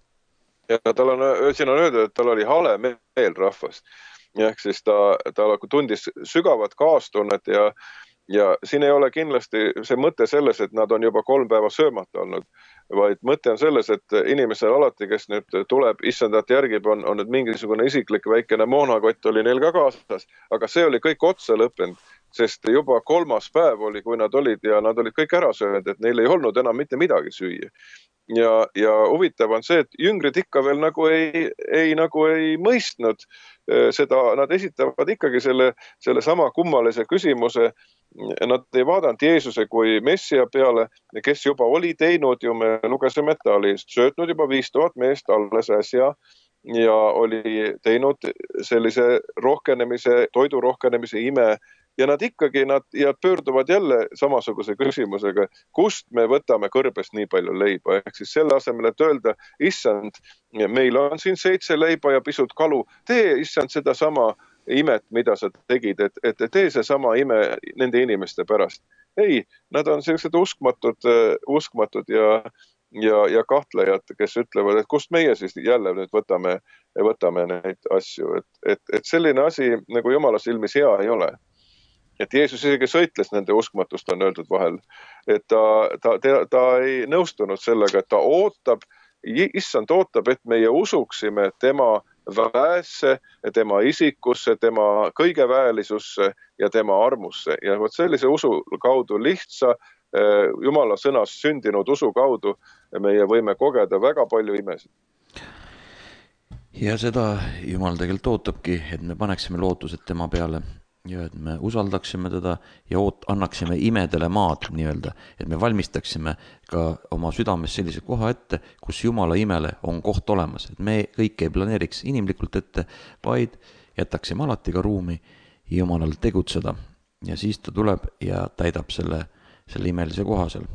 Ja tal on, siin on öeldud, et tal oli hale meel rahvast. Ehk siis ta, ta tundis sügavat kaastunnet ja, ja siin ei ole kindlasti see mõte selles, et nad on juba kolm päeva söömata olnud, vaid mõte on selles, et inimesel alati, kes nüüd tuleb, issandat järgib, on, on nüüd mingisugune isiklik väikene moonakott oli neil ka kaasas, aga see oli kõik otsa lõppenud. Sest juba kolmas päev oli, kui nad olid ja nad olid kõik ära söönud, et neil ei olnud enam mitte midagi süüa. Ja, ja huvitav on see, et jüngrid ikka veel nagu ei, ei, nagu ei mõistnud seda, nad esitavad ikkagi selle, selle sama kummalise küsimuse. Nad ei vaadanud Jeesuse kui messia peale, kes juba oli teinud, ju me lugesime, et ta oli söötnud juba viis tuhat meest alles äsja ja oli teinud sellise rohkenemise, toidu rohkenemise ime. Ja nad ikkagi nad, ja pöörduvad jälle samasuguse küsimusega, kust me võtame kõrbes nii palju leiba. Ehk siis selle asemel, et öelda, issand, meil on siin seitse leiba ja pisut kalu, tee issand seda sama imet, mida sa tegid, et, et tee see sama ime nende inimeste pärast. Ei, nad on sellised uskmatud, uskmatud ja, ja, ja kahtlejad, kes ütlevad, et kust meie siis jälle nüüd võtame võtame neid asju, et, et, et selline asi nagu Jumala silmis hea ei ole. Et Jeesus isegi sõitles nende uskmatust, on öeldud vahel, et ta, ta, ta, ta ei nõustunud sellega, et ta ootab, issand ootab, et meie usuksime tema väesse, tema isikusse, tema kõigeväelisusse ja tema armusse. Ja võt sellise usu kaudu, lihtsa Jumala sõnas sündinud usu kaudu meie võime kogeda väga palju imesid. Ja seda Jumal tegelikult ootabki, et me paneksime lootused tema peale ja et me usaldaksime teda ja oot, annaksime imedele maad nii-öelda, et me valmistaksime ka oma südames sellise koha ette, kus Jumala imele on koht olemas, et me kõik ei planeeriks inimlikult ette, vaid jätaksime alati ka ruumi Jumalal tegutseda ja siis ta tuleb ja täidab selle, selle imelise koha seal.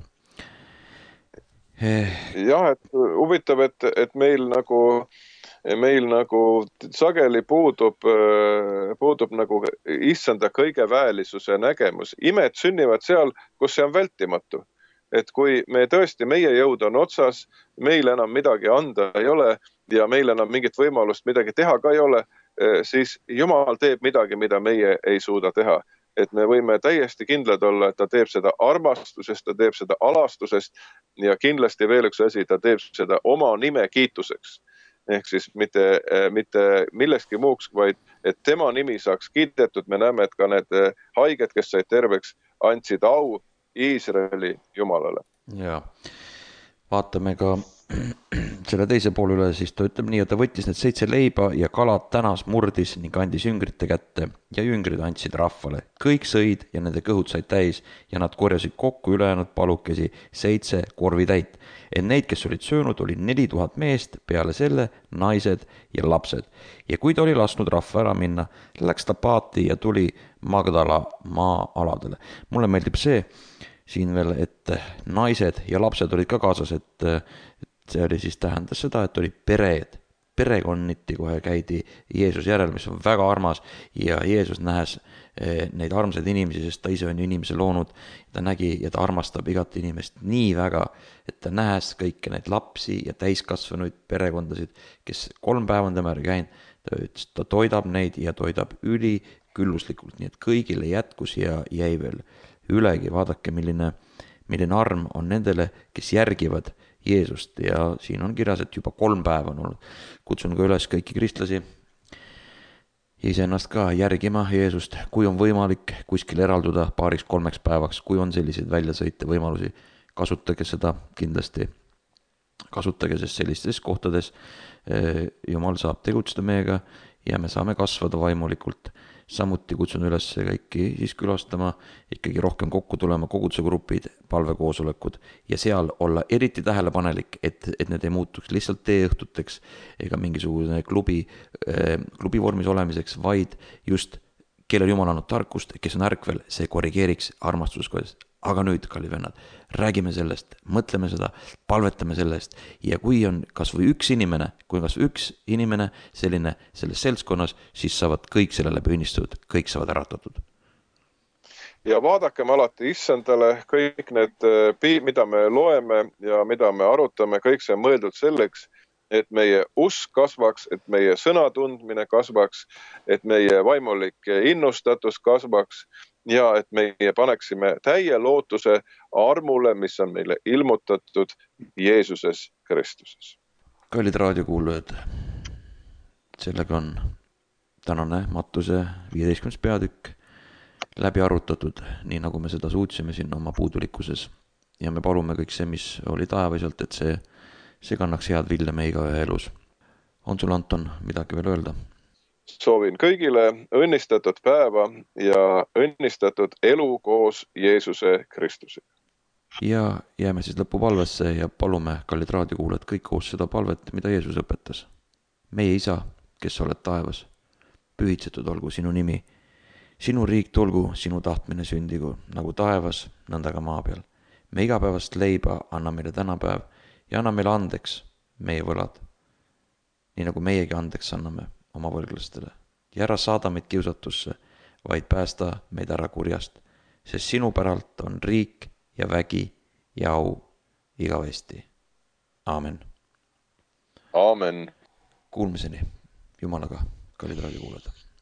Jah, et huvitav, et, et meil nagu meil nagu sageli puudub, puudub nagu issanda kõigeväelisuse nägemus. Imed sünnivad seal, kus see on vältimatu. Et kui me tõesti, meie jõud on otsas, meil enam midagi anda ei ole ja meil enam mingit võimalust midagi teha ka ei ole, siis Jumal teeb midagi, mida meie ei suuda teha. Et me võime täiesti kindlad olla, et ta teeb seda armastusest, ta teeb seda alastusest ja kindlasti veel üks asi, ta teeb seda oma nime kiituseks. Ehk siis mitte, mitte millekski muuks, vaid et tema nimi saaks kiidetud. Me näeme, et ka need haiged, kes said terveks, andsid au Iisraeli Jumalale. Ja vaatame ka selle teise poole üle, siis ta ütleb nii, et ta võttis need seitse leiba ja kalad tänas murdis ning andis jüngrite kätte ja jüngrid andsid rahvale. Kõik sõid ja nende kõhud said täis ja nad korjasid kokku ülejäänud palukesi seitse korvi täit. Et neid, kes olid söönud, oli neli tuhat meest, peale selle naised ja lapsed. Ja kui ta oli lasknud rahva ära minna, läks ta paati ja tuli Magdala maa-aladele. Mulle meeldib see siin veel, et naised ja lapsed olid ka kaasas, et see oli siis tähendas seda, et oli pered, perekonniti kohe käidi Jeesus järel, mis on väga armas ja Jeesus nähes neid armsaid inimesi, sest ta ise on ju inimese loonud, ta nägi ja ta armastab igat inimest nii väga, et ta nähes kõiki neid lapsi ja täiskasvanuid perekondasid, kes kolm päeva on tema käinud, ta ütles, ta toidab neid ja toidab üli külluslikult, nii et kõigile jätkus ja jäi veel ülegi. Vaadake, milline, milline arm on nendele, kes järgivad Jeesust ja siin on kirjas, et juba kolm päeva on olnud. Kutsun ka üles kõiki kristlasi iseennast ka järgima Jeesust, kui on võimalik kuskil eralduda paariks kolmeks päevaks, kui on selliseid väljasõite võimalusi, kasutage seda kindlasti, kasutage, sest sellistes kohtades Jumal saab tegutseda meiega ja me saame kasvada vaimulikult. Samuti kutsun üles kõiki siis külastama, ikkagi rohkem kokku tulema koguduse grupid, palvekoosolekud ja seal olla eriti tähelepanelik, et, et need ei muutuks lihtsalt teeõhtuteks ega mingisugune klubi, klubi vormis olemiseks, vaid just kellel Jumal annab tarkust, kes on ärkvel, see korrigeeriks armastuskodes. Aga nüüd, kallid vennad, räägime sellest, mõtleme seda, palvetame sellest ja kui on kas või üks inimene, kui on kas või üks inimene selline selles seltskonnas, siis saavad kõik sellele püünnistatud, kõik saavad äratatud. Ja vaadakem alati issandale, kõik need, mida me loeme ja mida me arutame, kõik see on mõeldud selleks, et meie usk kasvaks, et meie sõnatundmine kasvaks, et meie vaimulik innustatus kasvaks ja et meie paneksime täie lootuse armule, mis on meile ilmutatud Jeesuses Kristuses. Kallid raadiokuulujad, sellega on tänane Mattuse viieteistkümnes peatükk läbi arutatud, nii nagu me seda suutsime siin oma puudulikkuses. Ja me palume kõik see, mis oli taevaselt, et see, see kannaks head vilja meiga elus. On sul, Anton, midagi veel öelda? Soovin kõigile õnnistatud päeva ja õnnistatud elu koos Jeesuse Kristusega. Ja jääme siis lõpupalvesse ja palume, kallid raadiokuulajad, kõik koos seda palvet, mida Jeesus õpetas. Meie Isa, kes oled taevas, pühitsetud olgu sinu nimi. Sinu riik tulgu, sinu tahtmine sündigu, nagu taevas, nõnda ka maa peal. Me igapäevast leiba anna meile tänapäev ja anna meile andeks meie võlad, nii nagu meiegi andeks anname oma võlglastele. Ja ära saada meid kiusatusse, vaid päästa meid ära kurjast, sest sinu päralt on riik ja vägi ja au igavesti. Aamen. Aamen. Kuulmiseni. jumalaga, kallid raadiokuulajad.